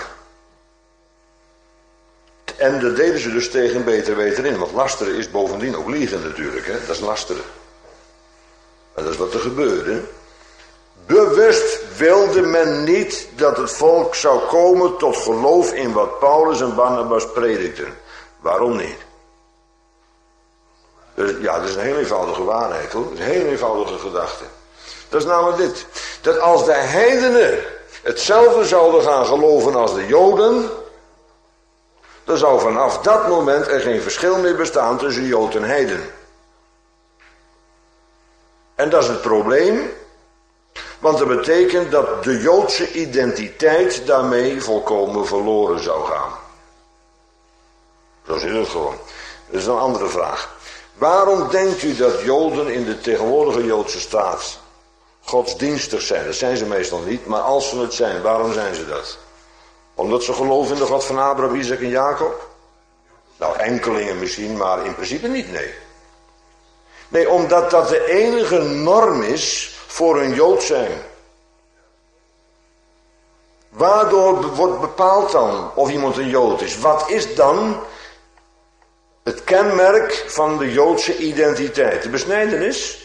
En dat deden ze dus tegen beter weten in, want lasteren is bovendien ook liegen natuurlijk, hè? Dat is lasteren. En dat is wat er gebeurde. Bewust wilde men niet dat het volk zou komen tot geloof in wat Paulus en Barnabas predikten. Waarom niet? Dus, ja, dat is een heel eenvoudige waarheid hoor. Dat is een heel eenvoudige gedachte. Dat is namelijk dit. Dat als de heidenen hetzelfde zouden gaan geloven als de Joden, dan zou vanaf dat moment er geen verschil meer bestaan tussen Jood en heiden. En dat is het probleem. Want dat betekent dat de Joodse identiteit daarmee volkomen verloren zou gaan. Zo zit het gewoon. Dat is een andere vraag. Waarom denkt u dat Joden in de tegenwoordige Joodse staat godsdienstig zijn? Dat zijn ze meestal niet, maar als ze het zijn, waarom zijn ze dat? Omdat ze geloven in de God van Abraham, Isaac en Jacob? Nou, enkelingen misschien, maar in principe niet, nee. Nee, omdat dat de enige norm is voor een Jood zijn. Waardoor wordt bepaald dan of iemand een Jood is? Wat is dan het kenmerk van de Joodse identiteit? De besnijdenis?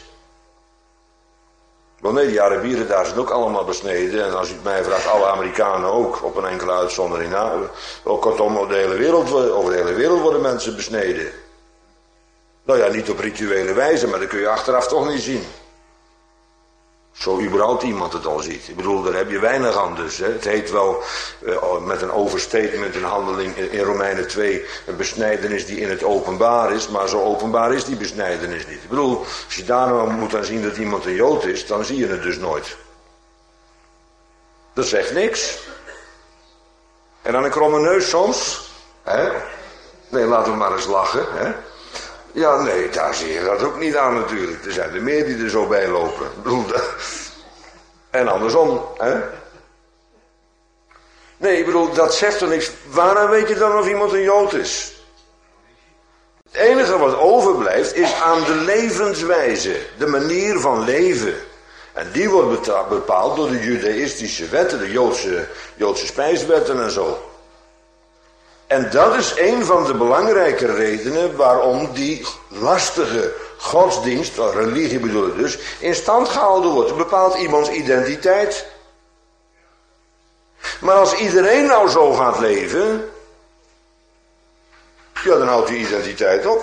Wel nee, die Arabieren daar zijn ook allemaal besneden. En als u het mij vraagt, alle Amerikanen ook, op een enkele uitzondering na. Wel kortom, over de hele wereld, over de hele wereld worden mensen besneden. Nou ja, niet op rituele wijze, maar dat kun je achteraf toch niet zien. Zo überhaupt iemand het al ziet. Ik bedoel, daar heb je weinig aan dus. Hè. Het heet wel uh, met een overstatement, een handeling in Romeinen twee, een besnijdenis die in het openbaar is, maar zo openbaar is die besnijdenis niet. Ik bedoel, als je daar nou moet aan zien dat iemand een Jood is, dan zie je het dus nooit. Dat zegt niks. En dan een kromme neus soms. Hè? Nee, laten we maar eens lachen. Hè? Ja, nee, daar zie je dat ook niet aan natuurlijk. Er zijn er meer die er zo bij lopen. Ik bedoel, en andersom, hè? Nee, ik bedoel, dat zegt er niks. Waaraan weet je dan of iemand een Jood is? Het enige wat overblijft is aan de levenswijze, de manier van leven. En die wordt bepaald door de judaïstische wetten, de Joodse, Joodse spijswetten en zo. En dat is een van de belangrijke redenen waarom die lastige godsdienst, religie bedoel ik dus, in stand gehouden wordt. Het bepaalt iemands identiteit. Maar als iedereen nou zo gaat leven, ja, dan houdt die identiteit op.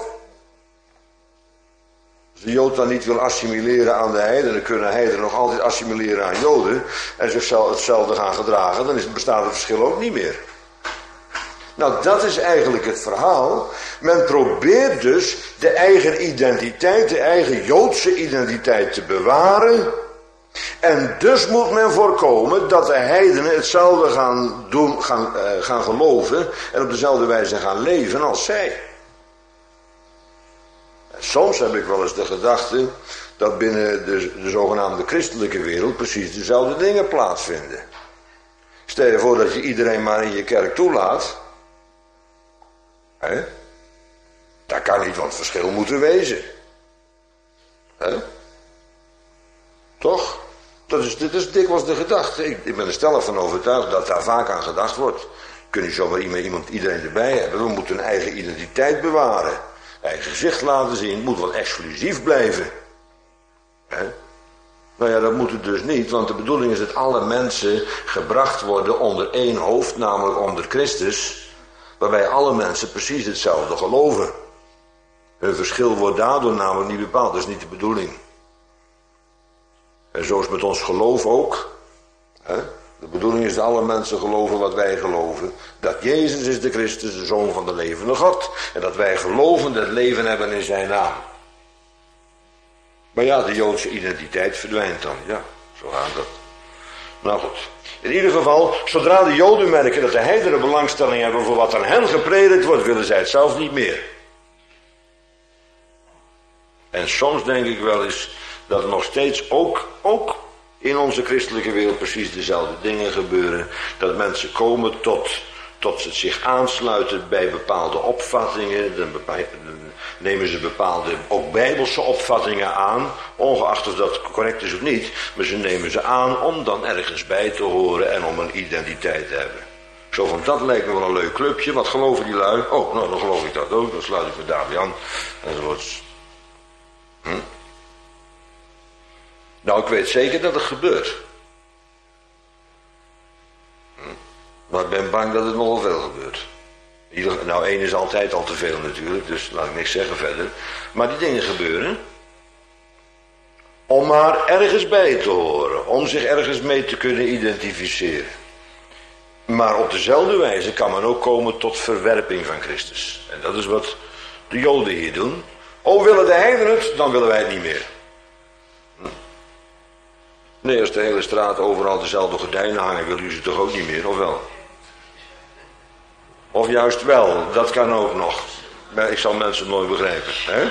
Als de Jood dan niet wil assimileren aan de heiden, dan kunnen heiden nog altijd assimileren aan Joden en zichzelf hetzelfde gaan gedragen, dan is het, bestaat het verschil ook niet meer. Nou, dat is eigenlijk het verhaal. Men probeert dus de eigen identiteit, de eigen Joodse identiteit te bewaren. En dus moet men voorkomen dat de heidenen hetzelfde gaan doen, gaan, uh, gaan geloven en op dezelfde wijze gaan leven als zij. En soms heb ik wel eens de gedachte dat binnen de, de zogenaamde christelijke wereld precies dezelfde dingen plaatsvinden. Stel je voor dat je iedereen maar in je kerk toelaat. He? Daar kan niet wat verschil moeten wezen. He? Toch? Dat is, dit is dikwijls de gedachte. Ik, ik ben er stellig van overtuigd dat daar vaak aan gedacht wordt. Kun je zomaar iemand, iemand, iedereen erbij hebben. We moeten een eigen identiteit bewaren. Eigen gezicht laten zien. Het moet wat exclusief blijven. He? Nou ja, dat moet het dus niet. Want de bedoeling is dat alle mensen gebracht worden onder één hoofd. Namelijk onder Christus. Waarbij alle mensen precies hetzelfde geloven. Hun verschil wordt daardoor namelijk niet bepaald. Dat is niet de bedoeling. En zo is met ons geloof ook. Hè? De bedoeling is dat alle mensen geloven wat wij geloven. Dat Jezus is de Christus, de Zoon van de levende God. En dat wij geloven dat leven hebben in zijn naam. Maar ja, de Joodse identiteit verdwijnt dan. Ja, zo gaat dat. Nou goed. In ieder geval, zodra de Joden merken dat de heidenen belangstelling hebben voor wat aan hen gepredikt wordt, willen zij het zelf niet meer. En soms denk ik wel eens dat er nog steeds ook, ook in onze christelijke wereld precies dezelfde dingen gebeuren. Dat mensen komen tot tot het zich aansluiten bij bepaalde opvattingen. Dan, bepa- dan nemen ze bepaalde, ook bijbelse opvattingen aan, ongeacht of dat correct is of niet. Maar ze nemen ze aan om dan ergens bij te horen en om een identiteit te hebben. Zo van, dat lijkt me wel een leuk clubje, wat geloven die lui? Oh, nou dan geloof ik dat ook, dan sluit ik me daarbij aan. Enzovoorts. Hm? Nou, ik weet zeker dat het gebeurt. Hm? Maar ik ben bang dat het nogal veel gebeurt. Ieder, nou, één is altijd al te veel natuurlijk, dus laat ik niks zeggen verder. Maar die dingen gebeuren. Om maar ergens bij te horen, om zich ergens mee te kunnen identificeren. Maar op dezelfde wijze kan men ook komen tot verwerping van Christus. En dat is wat de Joden hier doen. Oh, willen de heidenen het, dan willen wij het niet meer. Hm. Nee, als de hele straat overal dezelfde gordijnen hangen, wil u ze toch ook niet meer, of wel? Of juist wel, dat kan ook nog. Maar ik zal mensen nooit begrijpen. Hè?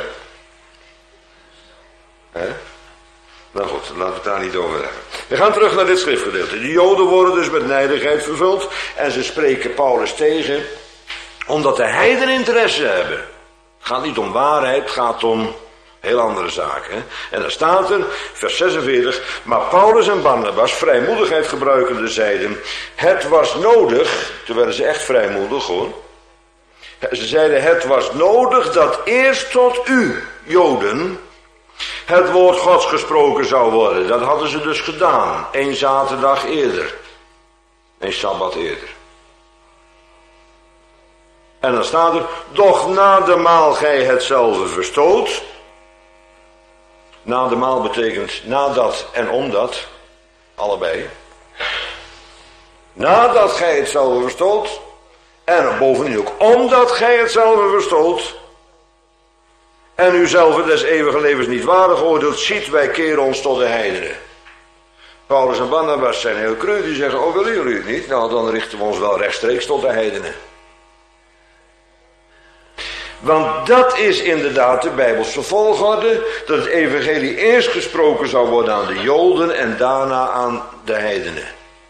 Hè? Nou goed, laten we het daar niet over hebben. We gaan terug naar dit schriftgedeelte. De Joden worden dus met nijdigheid vervuld. En ze spreken Paulus tegen. Omdat de heidenen interesse hebben. Het gaat niet om waarheid, het gaat om heel andere zaken. Hè? En dan staat er, vers zesenveertig. Maar Paulus en Barnabas, vrijmoedigheid gebruikende, zeiden. Het was nodig, toen werden ze echt vrijmoedig hoor. Ze zeiden, het was nodig dat eerst tot u, Joden, het woord Gods gesproken zou worden. Dat hadden ze dus gedaan. Eén zaterdag eerder. Eén sabbat eerder. En dan staat er. Doch na de maal gij hetzelfde verstoot. Na de maal betekent nadat en omdat. Allebei. Nadat gij hetzelfde verstoot. En bovendien ook omdat gij hetzelfde verstoot. En u zelf des eeuwige levens niet waardig oordeelt, ziet, wij keren ons tot de heidenen. Paulus en Barnabas zijn heel cru, die zeggen, oh willen jullie het niet? Nou, dan richten we ons wel rechtstreeks tot de heidenen. Want dat is inderdaad de Bijbelse volgorde, dat het evangelie eerst gesproken zou worden aan de Joden en daarna aan de heidenen.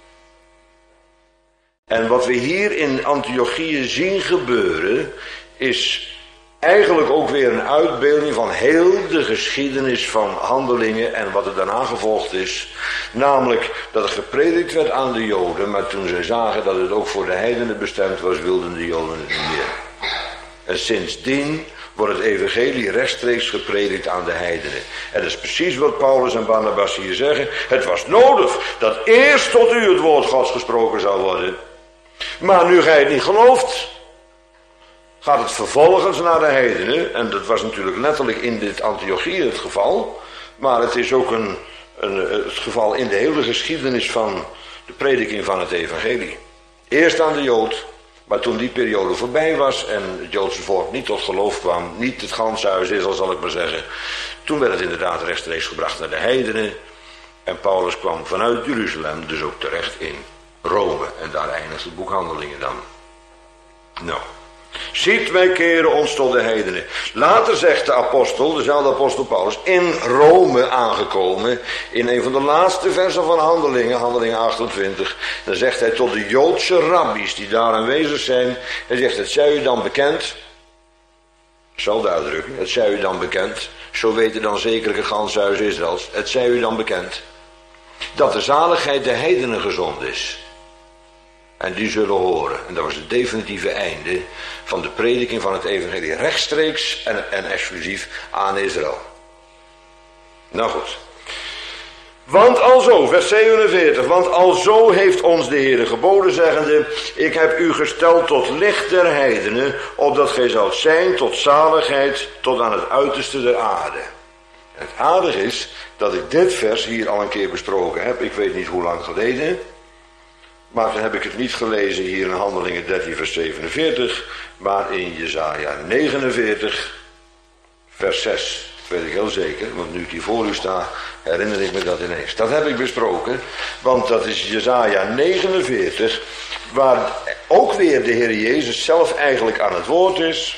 En wat we hier in Antiochië zien gebeuren, is eigenlijk ook weer een uitbeelding van heel de geschiedenis van Handelingen en wat er daarna gevolgd is. Namelijk dat er gepredikt werd aan de Joden, maar toen zij zagen dat het ook voor de heidenen bestemd was, wilden de Joden het niet meer. En sindsdien wordt het evangelie rechtstreeks gepredikt aan de heidenen. En dat is precies wat Paulus en Barnabas hier zeggen. Het was nodig dat eerst tot u het woord Gods gesproken zou worden. Maar nu gij het niet gelooft, gaat het vervolgens naar de heidenen. En dat was natuurlijk letterlijk in dit Antiochië het geval. Maar het is ook een, een, het geval in de hele geschiedenis van de prediking van het evangelie. Eerst aan de Jood. Maar toen die periode voorbij was en het Joodse volk niet tot geloof kwam, niet het ganse huis Israël zal ik maar zeggen, toen werd het inderdaad rechtstreeks gebracht naar de heidenen. En Paulus kwam vanuit Jeruzalem dus ook terecht in Rome. En daar eindigt het boek Handelingen dan. Nou. Ziet, wij keren ons tot de heidenen. Later zegt de apostel, dezelfde apostel Paulus, in Rome aangekomen, in een van de laatste versen van Handelingen, Handelingen achtentwintig, dan zegt hij tot de Joodse rabbies die daar aanwezig zijn, hij zegt, het zij u dan bekend, dezelfde uitdrukking, het zij u dan bekend, zo weten dan zeker het ganse huis Israëls, het zij u dan bekend, dat de zaligheid de heidenen gezond is. En die zullen horen. En dat was het definitieve einde van de prediking van het evangelie. Rechtstreeks en, en exclusief aan Israël. Nou goed. Want alzo, vers zevenenveertig. Want alzo heeft ons de Heere geboden zeggende. Ik heb u gesteld tot licht der heidenen. Opdat gij zoudt zijn tot zaligheid. Tot aan het uiterste der aarde. Het aardige is dat ik dit vers hier al een keer besproken heb. Ik weet niet hoe lang geleden. Maar dan heb ik het niet gelezen hier in Handelingen dertien vers zevenenveertig, maar in Jesaja negenenveertig vers zes. Dat weet ik heel zeker, want nu ik hier voor u sta, herinner ik me dat ineens. Dat heb ik besproken, want dat is Jesaja negenenveertig, waar ook weer de Heer Jezus zelf eigenlijk aan het woord is.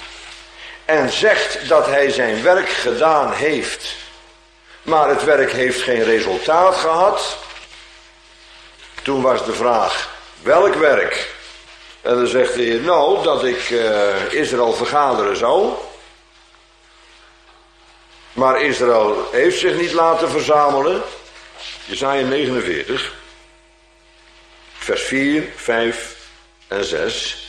En zegt dat hij zijn werk gedaan heeft, maar het werk heeft geen resultaat gehad. Toen was de vraag, welk werk? En dan zegt de Heer, nou, dat ik uh, Israël vergaderen zou. Maar Israël heeft zich niet laten verzamelen. Jesaja negenenveertig. Vers vier, vijf en zes.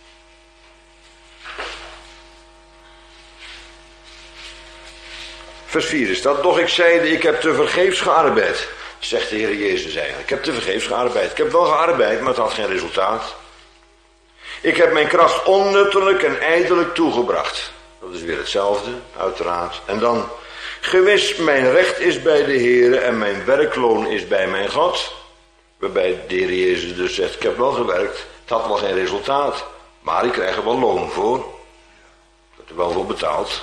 Vers vier is dat. Doch ik zeide, ik heb tevergeefs gearbeid. Zegt de Heer Jezus eigenlijk. Ik heb tevergeefs gearbeid. Ik heb wel gearbeid, maar het had geen resultaat. Ik heb mijn kracht onnuttelijk en ijdelijk toegebracht. Dat is weer hetzelfde, uiteraard. En dan, gewis, mijn recht is bij de Heer en mijn werkloon is bij mijn God. Waarbij de Heer Jezus dus zegt, ik heb wel gewerkt, het had wel geen resultaat. Maar ik krijg er wel loon voor. Ik heb er wel voor betaald.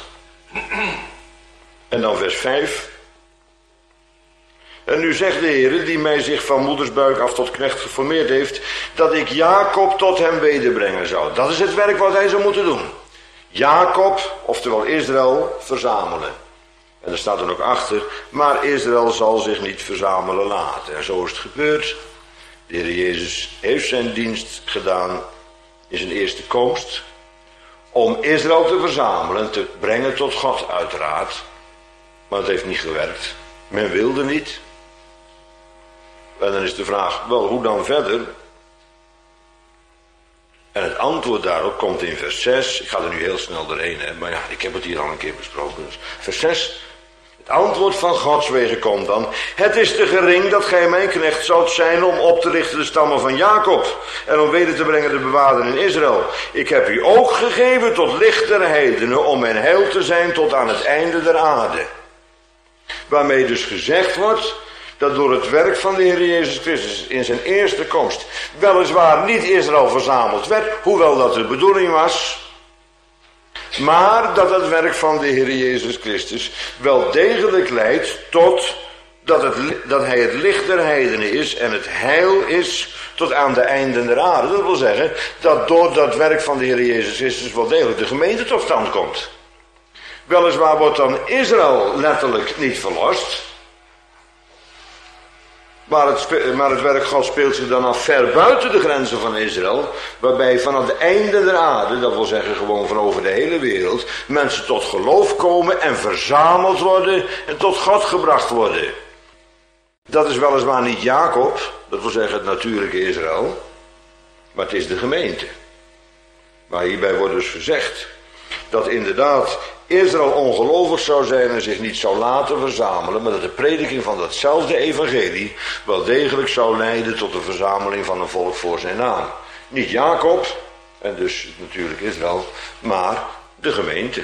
En dan vers vijf. En nu zegt de Heer, die mij zich van moedersbuik af tot knecht geformeerd heeft, dat ik Jacob tot hem wederbrengen zou. Dat is het werk wat hij zou moeten doen. Jacob, oftewel Israël, verzamelen. En er staat er ook achter, maar Israël zal zich niet verzamelen laten. En zo is het gebeurd. De Heer Jezus heeft zijn dienst gedaan in zijn eerste komst, om Israël te verzamelen en te brengen tot God uiteraard. Maar het heeft niet gewerkt. Men wilde niet. En dan is de vraag, wel, hoe dan verder? En het antwoord daarop komt in vers zes. Ik ga er nu heel snel doorheen, hè, maar ja, ik heb het hier al een keer besproken. Dus vers zes. Het antwoord van Gods wegen komt dan. Het is te gering dat gij mijn knecht zoudt zijn om op te richten de stammen van Jacob. En om weder te brengen de bewaarden in Israël. Ik heb u ook gegeven tot licht der heidenen om mijn heil te zijn tot aan het einde der aarde. Waarmee dus gezegd wordt dat door het werk van de Heer Jezus Christus in zijn eerste komst weliswaar niet Israël verzameld werd, hoewel dat de bedoeling was, maar dat het werk van de Heer Jezus Christus wel degelijk leidt tot dat, het, dat hij het licht der heidenen is en het heil is tot aan de einden der aarde. Dat wil zeggen dat door dat werk van de Heer Jezus Christus wel degelijk de gemeente tot stand komt. Weliswaar wordt dan Israël letterlijk niet verlost. Maar het, maar het werk God speelt zich dan af ver buiten de grenzen van Israël. Waarbij vanaf de einde der aarde, dat wil zeggen gewoon van over de hele wereld, mensen tot geloof komen en verzameld worden en tot God gebracht worden. Dat is weliswaar niet Jacob, dat wil zeggen het natuurlijke Israël. Maar het is de gemeente. Maar hierbij wordt dus gezegd dat inderdaad Israël ongelovig zou zijn en zich niet zou laten verzamelen, maar dat de prediking van datzelfde evangelie wel degelijk zou leiden tot de verzameling van een volk voor zijn naam. Niet Jacob, en dus natuurlijk Israël, maar de gemeente.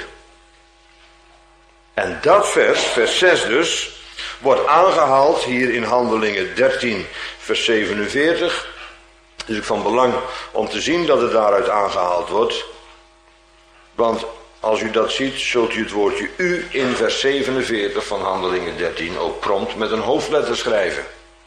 En dat vers, vers zes dus, wordt aangehaald hier in Handelingen dertien, vers zevenenveertig. Het is ook van belang om te zien dat het daaruit aangehaald wordt. Want als u dat ziet, zult u het woordje u in vers zevenenveertig van Handelingen dertien ook prompt met een hoofdletter schrijven.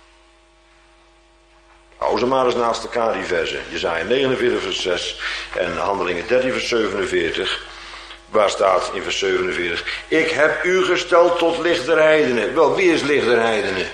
Hou ze maar eens naast elkaar, die versen. Jesaja negenenveertig vers zes en Handelingen dertien vers zevenenveertig. Waar staat in vers zevenenveertig, ik heb u gesteld tot licht der heidenen. Wel, wie is licht der heidenen?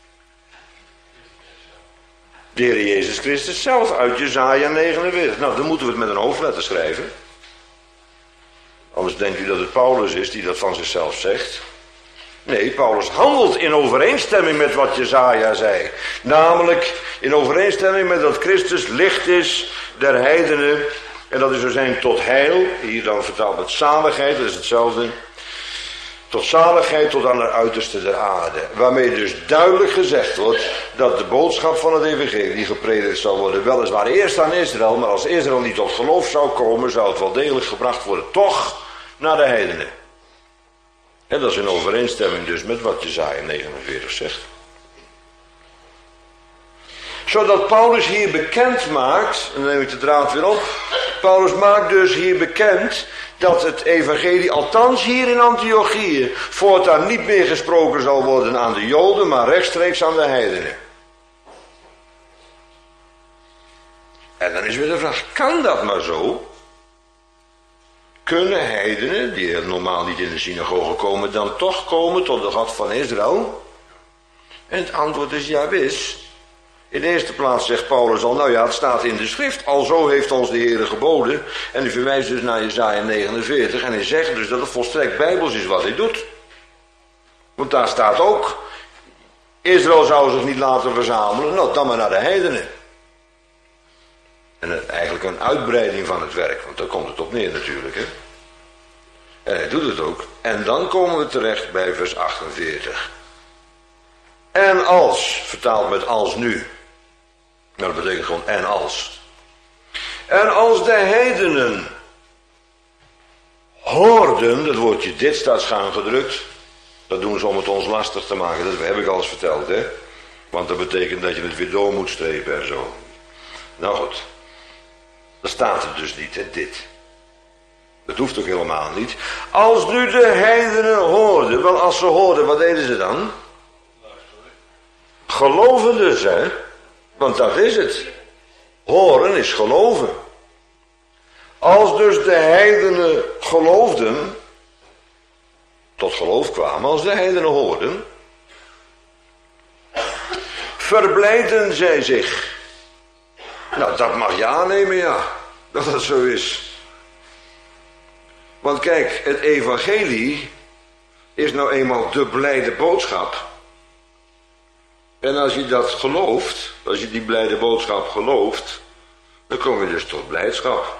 De Heer Jezus Christus zelf uit Jesaja negenenveertig. Nou, dan moeten we het met een hoofdletter schrijven. Anders denkt u dat het Paulus is die dat van zichzelf zegt. Nee, Paulus handelt in overeenstemming met wat Jesaja zei. Namelijk in overeenstemming met dat Christus licht is der heidenen. En dat is er zijn tot heil. Hier dan vertaald met zaligheid, dat is hetzelfde. Tot zaligheid tot aan het uiterste der aarde. Waarmee dus duidelijk gezegd wordt dat de boodschap van het evangelie gepredikt zal worden. Weliswaar eerst aan Israël, maar als Israël niet tot geloof zou komen, zou het wel degelijk gebracht worden. Toch naar de heidenen. En dat is in overeenstemming dus met wat Jesaja negenenveertig zegt. Zodat Paulus hier bekend maakt, en dan neem ik de draad weer op. Paulus maakt dus hier bekend dat het evangelie, althans hier in Antiochië, voortaan niet meer gesproken zal worden aan de Joden, maar rechtstreeks aan de heidenen. En dan is weer de vraag, kan dat maar zo? Kunnen heidenen, die normaal niet in de synagoge komen, dan toch komen tot de God van Israël? En het antwoord is ja, wis. In de eerste plaats zegt Paulus al, nou ja, het staat in de schrift. Alzo heeft ons de Heere geboden. En hij verwijst dus naar Jesaja negenenveertig. En hij zegt dus dat het volstrekt bijbels is wat hij doet. Want daar staat ook, Israël zou zich niet laten verzamelen, nou dan maar naar de heidenen. En het, eigenlijk een uitbreiding van het werk, want daar komt het op neer natuurlijk. Hè? En hij doet het ook. En dan komen we terecht bij vers achtenveertig. En als, vertaald met als nu. Nou, dat betekent gewoon en als. En als de heidenen hoorden, dat woordje dit staat schuin gedrukt. Dat doen ze om het ons lastig te maken, dat heb ik al eens verteld, hè. Want dat betekent dat je het weer door moet strepen en zo. Nou goed. Dat staat er dus niet, hè, dit. Dat hoeft ook helemaal niet. Als nu de heidenen hoorden, wel als ze hoorden, wat deden ze dan? Geloven dus, hè. Want dat is het. Horen is geloven. Als dus de heidenen geloofden, tot geloof kwamen, als de heidenen hoorden, verblijden zij zich. Nou, dat mag je aannemen, ja, dat dat zo is. Want kijk, het evangelie is nou eenmaal de blijde boodschap. En als je dat gelooft, als je die blijde boodschap gelooft, dan kom je dus tot blijdschap.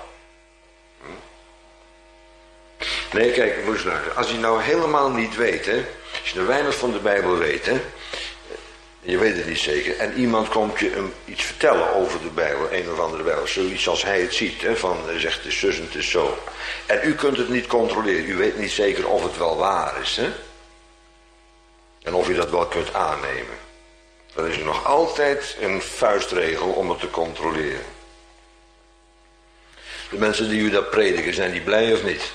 Nee, kijk, moet je luisteren. Als je nou helemaal niet weet, hè, als je nou weinig van de Bijbel weet, hè, je weet het niet zeker, en iemand komt je een, iets vertellen over de Bijbel, een of andere Bijbel, zoiets als hij het ziet, hè, van hij zegt het is zus en het is zo. En u kunt het niet controleren, u weet niet zeker of het wel waar is, hè. En of u dat wel kunt aannemen. Dan is er nog altijd een vuistregel om het te controleren. De mensen die u dat prediken, zijn die blij of niet?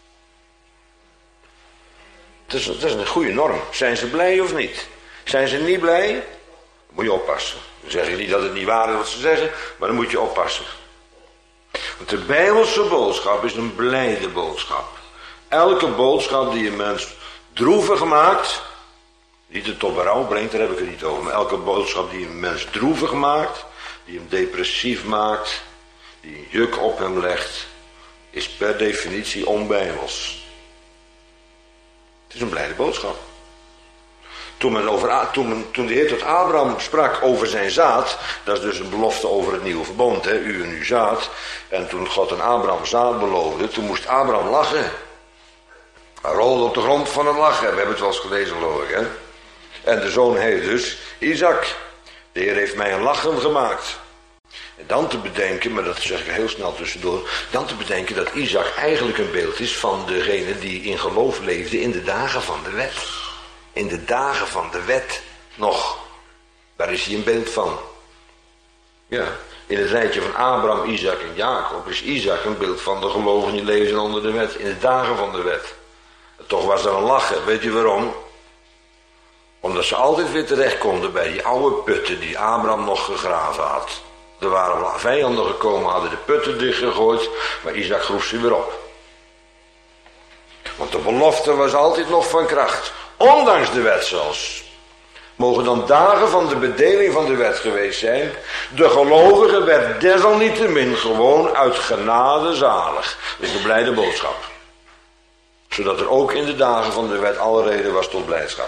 Dat is, dat is een goede norm. Zijn ze blij of niet? Zijn ze niet blij? Dan moet je oppassen. Dan zeg je niet dat het niet waar is wat ze zeggen, maar dan moet je oppassen. Want de Bijbelse boodschap is een blijde boodschap. Elke boodschap die een mens droevig maakt, niet het tot berouw brengt, daar heb ik het niet over, maar elke boodschap die een mens droevig maakt, die hem depressief maakt, die een juk op hem legt, is per definitie onbijbels. Het is een blijde boodschap. Toen, men over, toen, men, toen de Heer tot Abraham sprak over zijn zaad, dat is dus een belofte over het nieuwe verbond, hè, u en uw zaad. En toen God aan Abraham zaad beloofde, toen moest Abraham lachen. Hij rolde op de grond van het lachen, we hebben het wel eens gelezen geloof ik, hè. En de zoon heet dus Isaac. De Heer heeft mij een lachen gemaakt. En dan te bedenken, maar dat zeg ik heel snel tussendoor, dan te bedenken dat Isaac eigenlijk een beeld is van degene die in geloof leefde in de dagen van de wet. In de dagen van de wet nog. Daar is hij een beeld van. Ja, in het rijtje van Abraham, Isaac en Jacob is Isaac een beeld van de gelovigen die leefden onder de wet. In de dagen van de wet. En toch was er een lachen, weet je waarom? Omdat ze altijd weer terecht konden bij die oude putten die Abraham nog gegraven had. Er waren vijanden gekomen, hadden de putten dichtgegooid, maar Isaac groef ze weer op. Want de belofte was altijd nog van kracht. Ondanks de wet zelfs. Mogen dan dagen van de bedeling van de wet geweest zijn. De gelovige werd desalniettemin gewoon uit genade zalig. Dat is de blijde boodschap. Zodat er ook in de dagen van de wet alle reden was tot blijdschap.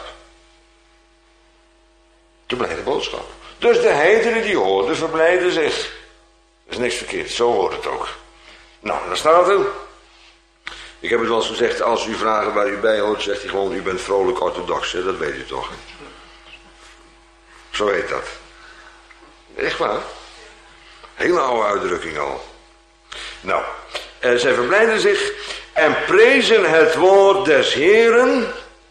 De blijde boodschap. Dus de heidenen die hoorden verblijden zich. Dat is niks verkeerd, zo hoort het ook. Nou, daar staat er. Ik heb het wel eens gezegd, als u vragen waar u bij hoort, zegt hij gewoon, u bent vrolijk orthodox, hè? Dat weet u toch. Hè? Zo heet dat. Echt waar. Hele oude uitdrukking al. Nou, eh, zij verblijden zich en prezen het woord des Heeren.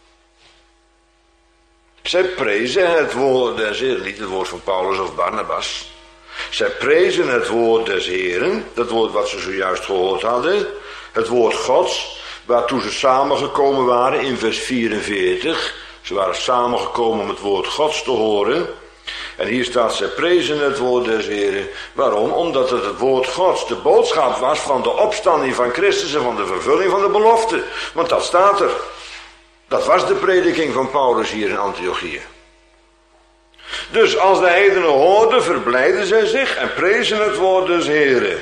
Zij prezen het woord des Heeren, niet het woord van Paulus of Barnabas. Zij prezen het woord des Heeren, dat woord wat ze zojuist gehoord hadden. Het woord Gods, waartoe ze samengekomen waren in vers vierenveertig. Ze waren samengekomen om het woord Gods te horen. En hier staat, zij prezen het woord des Heeren. Waarom? Omdat het het woord Gods de boodschap was van de opstanding van Christus en van de vervulling van de belofte. Want dat staat er. Dat was de prediking van Paulus hier in Antiochië. Dus als de heidenen hoorden, verblijden zij zich en prezen het woord des Heren.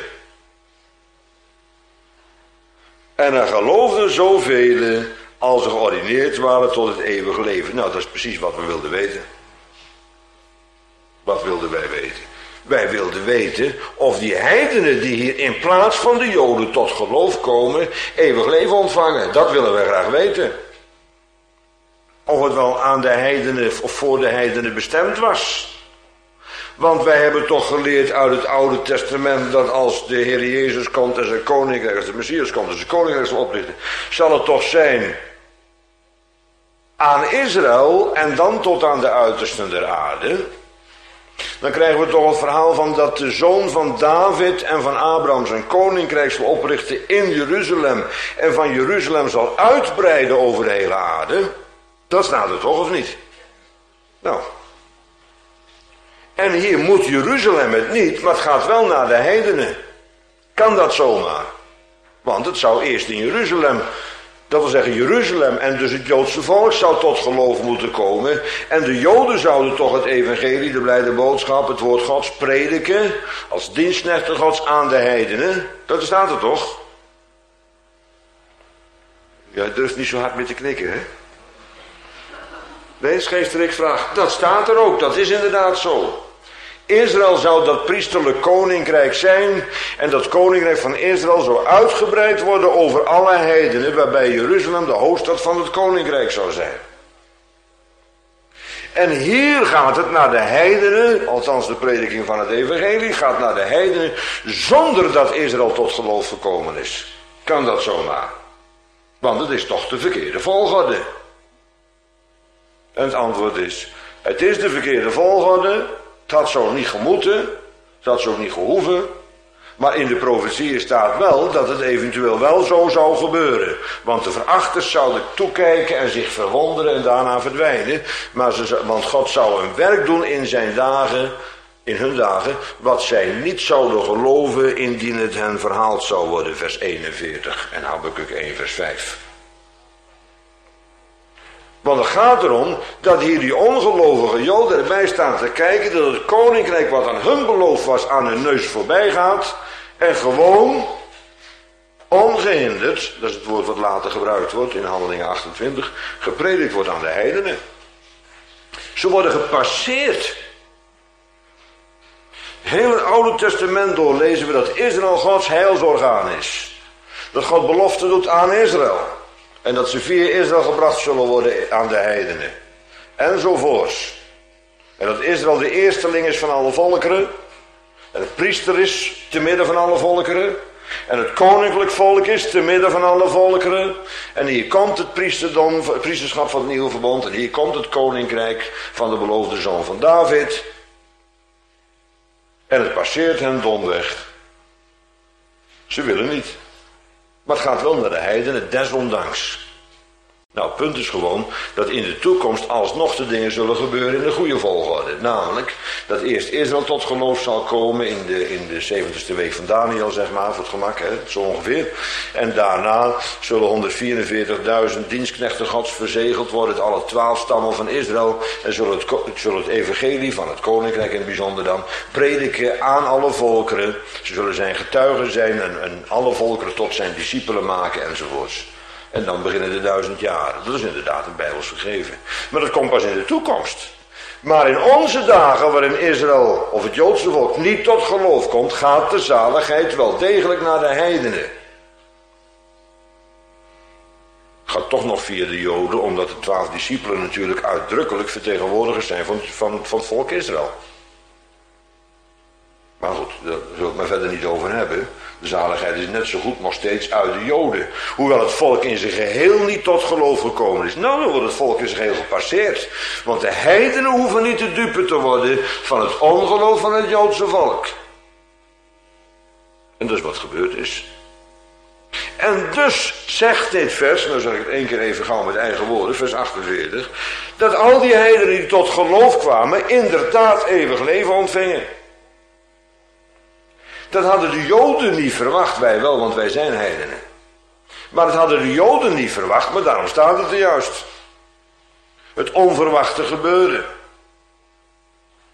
En er geloofden zoveel als er geordineerd waren tot het eeuwige leven. Nou, dat is precies wat we wilden weten. Wat wilden wij weten? Wij wilden weten of die heidenen die hier in plaats van de Joden tot geloof komen, eeuwig leven ontvangen. Dat willen wij graag weten. Of het wel aan de heidenen of voor de heidenen bestemd was. Want wij hebben toch geleerd uit het Oude Testament dat als de Heer Jezus komt en zijn koninkrijk, als de Messias komt en zijn koninkrijk zal oprichten, zal het toch zijn aan Israël en dan tot aan de uitersten der aarde. Dan krijgen we toch het verhaal van dat de zoon van David en van Abraham zijn koninkrijk zal oprichten in Jeruzalem en van Jeruzalem zal uitbreiden over de hele aarde. Dat staat er toch of niet? Nou. En hier moet Jeruzalem het niet, maar het gaat wel naar de heidenen. Kan dat zomaar? Want het zou eerst in Jeruzalem, dat wil zeggen Jeruzalem en dus het Joodse volk zou tot geloof moeten komen. En de Joden zouden toch het evangelie, de blijde boodschap, het woord Gods prediken als dienstknechten Gods aan de heidenen. Dat staat er toch? Ja, je durft niet zo hard mee te knikken, hè? Nee, het is geen strikvraag. Dat staat er ook, dat is inderdaad zo. Israël zou dat priesterlijk koninkrijk zijn en dat koninkrijk van Israël zou uitgebreid worden over alle heidenen, waarbij Jeruzalem de hoofdstad van het koninkrijk zou zijn. En hier gaat het naar de heidenen, althans de prediking van het evangelie gaat naar de heidenen, zonder dat Israël tot geloof gekomen is. Kan dat zomaar? Want het is toch de verkeerde volgorde. En het antwoord is, het is de verkeerde volgorde. Het had zo niet gemoeten, het had zo niet gehoeven, maar in de profetieën staat wel dat het eventueel wel zo zou gebeuren. Want de verachters zouden toekijken en zich verwonderen en daarna verdwijnen. Maar ze, want God zou een werk doen in zijn dagen, in hun dagen, wat zij niet zouden geloven indien het hen verhaald zou worden. Vers eenenveertig en Habakuk één vers vijf. Want het gaat erom dat hier die ongelovige Joden erbij staan te kijken dat het koninkrijk wat aan hun beloofd was aan hun neus voorbij gaat en gewoon ongehinderd, dat is het woord wat later gebruikt wordt in Handelingen achtentwintig, gepredikt wordt aan de heidenen. Ze worden gepasseerd. Heel het Oude Testament door lezen we dat Israël Gods heilsorgaan is. Dat God belofte doet aan Israël. En dat ze via Israël gebracht zullen worden aan de heidenen. Enzovoorts. En dat Israël de eersteling is van alle volkeren. En het priester is te midden van alle volkeren. En het koninklijk volk is te midden van alle volkeren. En hier komt het priesterdom, het priesterschap van het nieuwe verbond. En hier komt het koninkrijk van de beloofde zoon van David. En het passeert hen domweg. Ze willen niet. Maar het gaat wel naar de heidenen, desondanks. Nou, het punt is gewoon dat in de toekomst alsnog de dingen zullen gebeuren in de goede volgorde. Namelijk dat eerst Israël tot geloof zal komen in de, in de zeventigste week van Daniel, zeg maar, voor het gemak, hè, zo ongeveer. En daarna zullen honderdvierenveertigduizend dienstknechten Gods verzegeld worden, uit alle twaalf stammen van Israël. En zullen het, zullen het evangelie van het koninkrijk in het bijzonder dan prediken aan alle volkeren. Ze zullen zijn getuigen zijn en, en alle volkeren tot zijn discipelen maken enzovoorts. En dan beginnen de duizend jaren. Dat is inderdaad een bijbels gegeven. Maar dat komt pas in de toekomst. Maar in onze dagen waarin Israël of het Joodse volk niet tot geloof komt, gaat de zaligheid wel degelijk naar de heidenen. Gaat toch nog via de Joden, omdat de twaalf discipelen natuurlijk uitdrukkelijk vertegenwoordigers zijn van, van, van het volk Israël. Maar goed, daar zullen we het maar verder niet over hebben. De zaligheid is net zo goed nog steeds uit de Joden. Hoewel het volk in zijn geheel niet tot geloof gekomen is. Nou, dan wordt het volk in zijn geheel gepasseerd. Want de heidenen hoeven niet de dupe te worden van het ongeloof van het Joodse volk. En dat is wat gebeurd is. En dus zegt dit vers, nou zeg ik het één keer even gauw met eigen woorden, vers achtenveertig, dat al die heidenen die tot geloof kwamen, inderdaad eeuwig leven ontvingen. Dat hadden de Joden niet verwacht, wij wel, want wij zijn heidenen. Maar dat hadden de Joden niet verwacht, maar daarom staat het er juist. Het onverwachte gebeuren.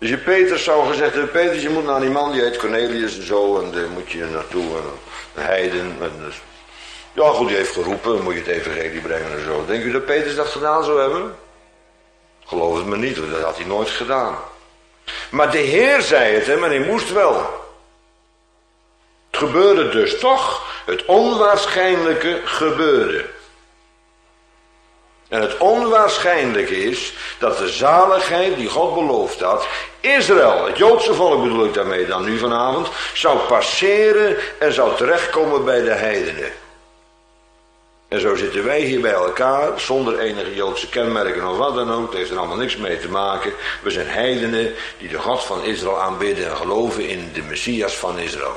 Dus je Petrus zou gezegd hebben, Petrus, je moet naar die man, die heet Cornelius en zo, en daar moet je naartoe, en een heiden. En dus, ja goed, die heeft geroepen, dan moet je het evangelie brengen en zo. Denk u dat Petrus dat gedaan zou hebben? Geloof het me niet, hoor, dat had hij nooit gedaan. Maar de Heer zei het, hè, maar hij moest wel. Het gebeurde dus toch, het onwaarschijnlijke gebeurde. En het onwaarschijnlijke is dat de zaligheid die God beloofd had, Israël, het Joodse volk bedoel ik daarmee dan nu vanavond, zou passeren en zou terechtkomen bij de heidenen. En zo zitten wij hier bij elkaar, zonder enige Joodse kenmerken of wat dan ook, het heeft er allemaal niks mee te maken. We zijn heidenen die de God van Israël aanbidden en geloven in de Messias van Israël.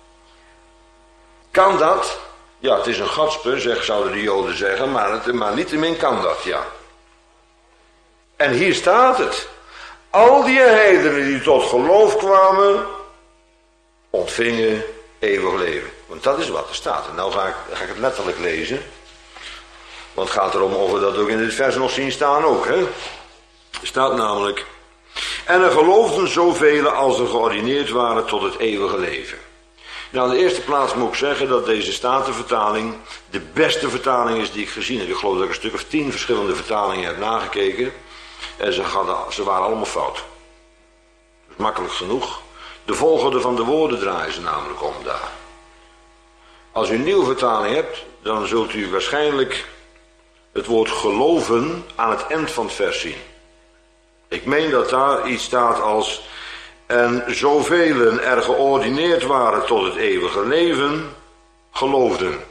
Kan dat? Ja, het is een godspe, zeg, zouden de Joden zeggen, maar, het, maar niettemin kan dat, ja. En hier staat het. Al die heidenen die tot geloof kwamen, ontvingen eeuwig leven. Want dat is wat er staat. En nou ga ik, ga ik het letterlijk lezen. Want het gaat erom of we dat ook in dit vers nog zien staan ook, hè. Er staat namelijk, en er geloofden zoveel als er geordineerd waren tot het eeuwige leven. Nou, in de eerste plaats moet ik zeggen dat deze Statenvertaling de beste vertaling is die ik gezien heb. Ik geloof dat ik een stuk of tien verschillende vertalingen heb nagekeken. En ze, hadden, ze waren allemaal fout. Dat is makkelijk genoeg. De volgorde van de woorden draaien ze namelijk om daar. Als u een nieuwe vertaling hebt, dan zult u waarschijnlijk het woord geloven aan het eind van het vers zien. Ik meen dat daar iets staat als, en zoveel er geordineerd waren tot het eeuwige leven, geloofden.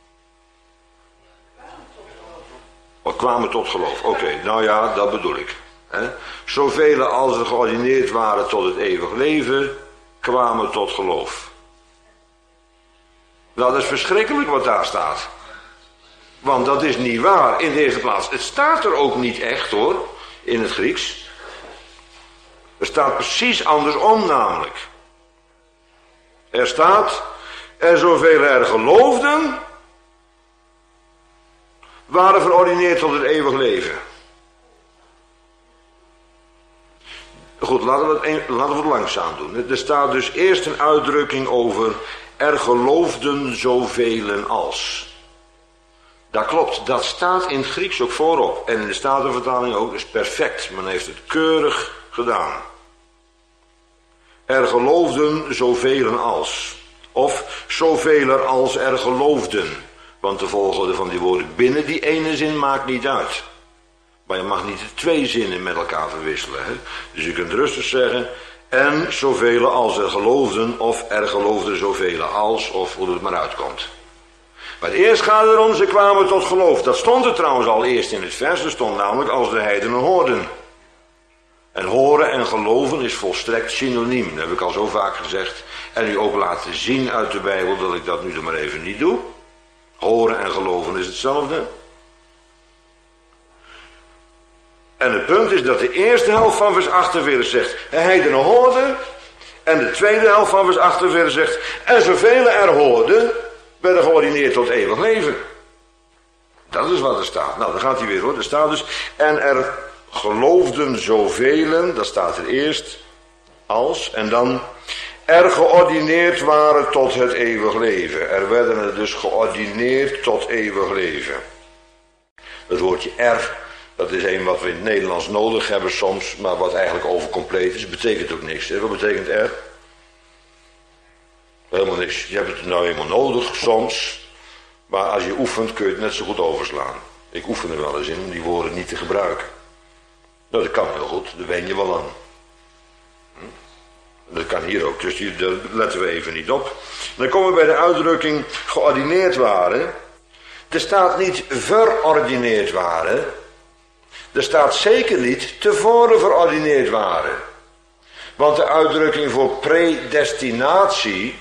Of kwamen tot geloof. Oké, okay, nou ja, dat bedoel ik. Hè? Zoveel als er geordineerd waren tot het eeuwige leven, kwamen tot geloof. Nou, dat is verschrikkelijk wat daar staat. Want dat is niet waar. In de eerste plaats, het staat er ook niet echt hoor, in het Grieks. Er staat precies andersom namelijk. Er staat, en zoveel er geloofden, waren verordineerd tot het eeuwig leven. Goed, laten we het, een, laten we het langzaam doen. Er staat dus eerst een uitdrukking over, er geloofden zoveel als. Dat klopt, dat staat in het Grieks ook voorop. En in de Statenvertaling ook, is perfect. Men heeft het keurig gedaan. Er geloofden zoveel als. Of zoveel als er geloofden. Want de volgorde van die woorden binnen die ene zin maakt niet uit. Maar je mag niet de twee zinnen met elkaar verwisselen. Hè? Dus je kunt rustig zeggen, en zoveel als er geloofden, of er geloofden zoveel als, of hoe het maar uitkomt. Maar eerst gaat het erom, ze kwamen tot geloof. Dat stond er trouwens al eerst in het vers. Er stond namelijk als de heidenen hoorden. En horen en geloven is volstrekt synoniem. Dat heb ik al zo vaak gezegd. En u ook laten zien uit de Bijbel dat ik dat nu er maar even niet doe. Horen en geloven is hetzelfde. En het punt is dat de eerste helft van vers achtenveertig zegt, de heidenen hoorden. En de tweede helft van vers achtenveertig zegt, en zoveel er hoorden, werden geordineerd tot eeuwig leven. Dat is wat er staat. Nou, dan gaat hij weer hoor. Er staat dus, en er geloofden zoveel, dat staat er eerst, als, en dan, er geordineerd waren tot het eeuwig leven. Er werden er dus geordineerd tot eeuwig leven. Het woordje er, dat is een wat we in het Nederlands nodig hebben soms, maar wat eigenlijk overcompleet is, betekent ook niks. Hè? Wat betekent er? Helemaal niks. Je hebt het nou eenmaal nodig soms, maar als je oefent kun je het net zo goed overslaan. Ik oefen er wel eens in om die woorden niet te gebruiken. Nou, dat kan heel goed, daar wen je wel aan. Hm? Dat kan hier ook, dus daar letten we even niet op. Dan komen we bij de uitdrukking geordineerd waren. Er staat niet verordineerd waren. Er staat zeker niet tevoren verordineerd waren. Want de uitdrukking voor predestinatie,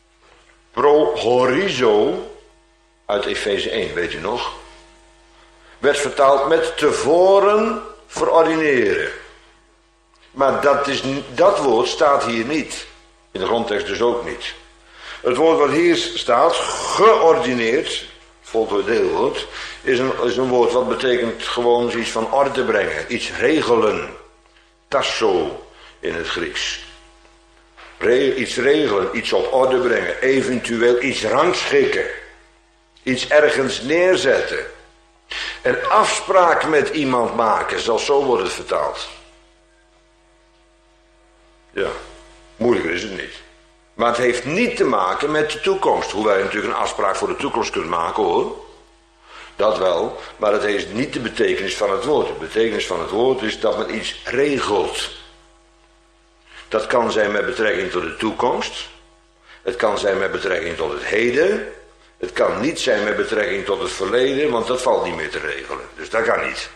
prohorizo, uit Efeze één, weet u nog, werd vertaald met tevoren verordineren. Maar dat, is, dat woord staat hier niet. In de grondtekst dus ook niet. Het woord wat hier staat, geordineerd, voltooid deelwoord, is een, is een woord wat betekent gewoon iets van orde brengen, iets regelen. Tasso, in het Grieks. Re- iets regelen, iets op orde brengen, eventueel iets rangschikken. Iets ergens neerzetten. Een afspraak met iemand maken, zelfs zo wordt het vertaald. Ja, moeilijker is het niet. Maar het heeft niet te maken met de toekomst. Hoewel je natuurlijk een afspraak voor de toekomst kunt maken hoor. Dat wel, maar dat heeft niet de betekenis van het woord. De betekenis van het woord is dat men iets regelt. Dat kan zijn met betrekking tot de toekomst. Het kan zijn met betrekking tot het heden. Het kan niet zijn met betrekking tot het verleden, want dat valt niet meer te regelen. Dus dat kan niet.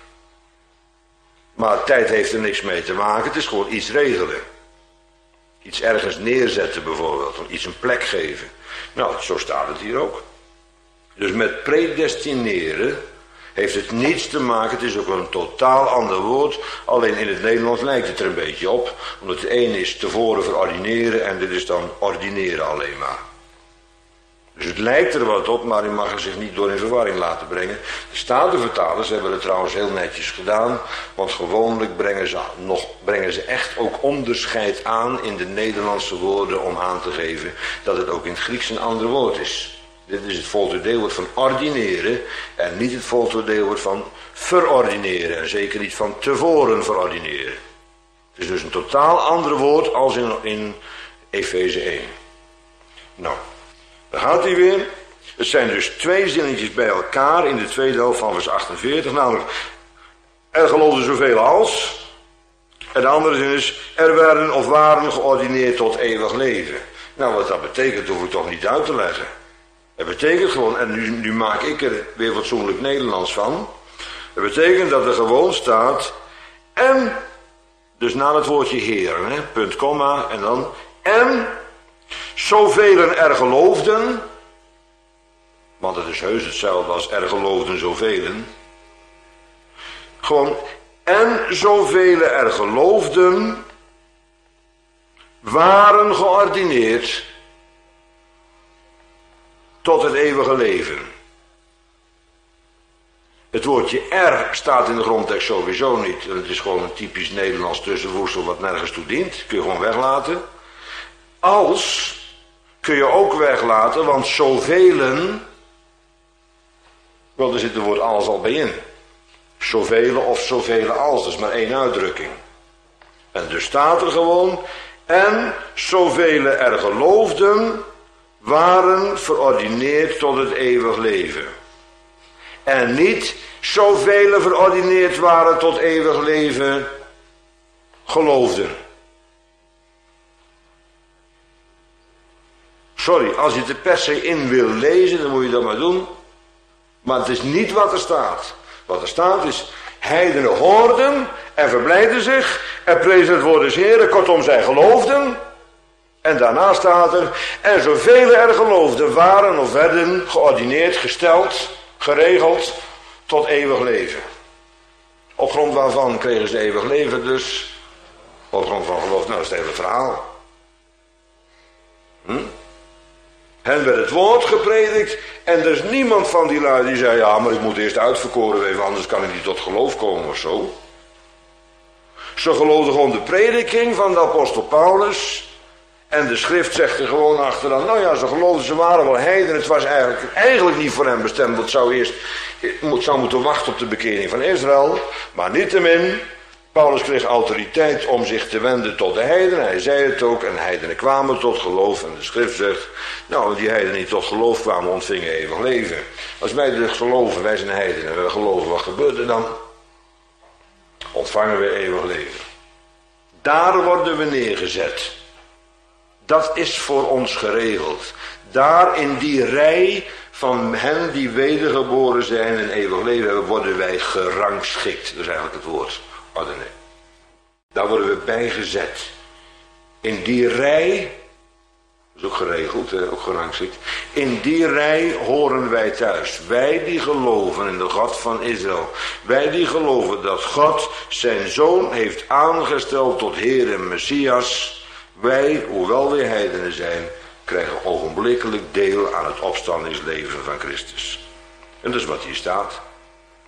Maar tijd heeft er niks mee te maken, het is gewoon iets regelen. Iets ergens neerzetten bijvoorbeeld, iets een plek geven. Nou, zo staat het hier ook. Dus met predestineren heeft het niets te maken, het is ook een totaal ander woord. Alleen in het Nederlands lijkt het er een beetje op. Omdat de ene is tevoren verordineren en dit is dan ordineren alleen maar. Dus het lijkt er wat op, maar u mag er zich niet door in verwarring laten brengen. De Statenvertalers hebben het trouwens heel netjes gedaan, want gewoonlijk brengen ze, nog, brengen ze echt ook onderscheid aan in de Nederlandse woorden om aan te geven dat het ook in het Grieks een ander woord is. Dit is het voltooideelwoord van ordineren en niet het voltooideelwoord van verordineren en zeker niet van tevoren verordineren. Het is dus een totaal ander woord als in, in Efeze één. Nou. Daar gaat hij weer. Het zijn dus twee zinnetjes bij elkaar in de tweede helft van vers achtenveertig. Namelijk, er geloofden zoveel als. En de andere zin is, er werden of waren geordineerd tot eeuwig leven. Nou, wat dat betekent hoef ik toch niet uit te leggen. Het betekent gewoon, en nu, nu maak ik er weer fatsoenlijk Nederlands van. Het betekent dat er gewoon staat, en, dus na het woordje heren, hè, punt, komma, en dan, en... Zoveel er geloofden, want het is heus hetzelfde als er geloofden zoveel. Gewoon, en zoveel er geloofden, waren geordineerd tot het eeuwige leven. Het woordje er staat in de grondtekst sowieso niet. Het is gewoon een typisch Nederlands tussenvoegsel wat nergens toe dient. Kun je gewoon weglaten. Als kun je ook weglaten, want zovelen, wel, daar zit het woord als al bij in. Zoveel of zoveel als, dat is maar één uitdrukking. En dus staat er gewoon, en zoveel er geloofden, waren verordineerd tot het eeuwig leven. En niet zoveel verordineerd waren tot eeuwig leven, geloofden. Sorry, als je het er per se in wil lezen, dan moet je dat maar doen. Maar het is niet wat er staat. Wat er staat is, heidenen hoorden en verblijden zich en prezen het woord des Heeren, kortom zij geloofden. En daarna staat er, en zoveel er geloofden waren of werden geordineerd, gesteld, geregeld tot eeuwig leven. Op grond waarvan kregen ze eeuwig leven dus? Op grond van geloof, nou dat is het hele verhaal. Hm? Hen werd het woord gepredikt en er is niemand van die lui die zei, ja maar ik moet eerst uitverkoren even, anders kan ik niet tot geloof komen of zo. Ze geloofden gewoon de prediking van de apostel Paulus en de schrift zegt er gewoon achteraan, nou ja, ze geloofden, ze waren wel heiden, het was eigenlijk, eigenlijk niet voor hen bestemd, want het zou eerst, het zou moeten wachten op de bekering van Israël, maar niettemin, Paulus kreeg autoriteit om zich te wenden tot de heidenen. Hij zei het ook en heidenen kwamen tot geloof. En de schrift zegt, nou die heidenen die tot geloof kwamen ontvingen eeuwig leven. Als wij dus geloven, wij zijn heidenen en we geloven, wat gebeurt er dan? Ontvangen we eeuwig leven. Daar worden we neergezet. Dat is voor ons geregeld. Daar in die rij van hen die wedergeboren zijn en eeuwig leven hebben, worden wij gerangschikt. Dat is eigenlijk het woord. Oh, nee. Daar worden we bijgezet. In die rij, dat is ook geregeld, ook gerangschikt. In die rij horen wij thuis. Wij die geloven in de God van Israël. Wij die geloven dat God zijn zoon heeft aangesteld tot Heer en Messias. Wij, hoewel wij heidenen zijn, krijgen ogenblikkelijk deel aan het opstandingsleven van Christus. En dat is wat hier staat.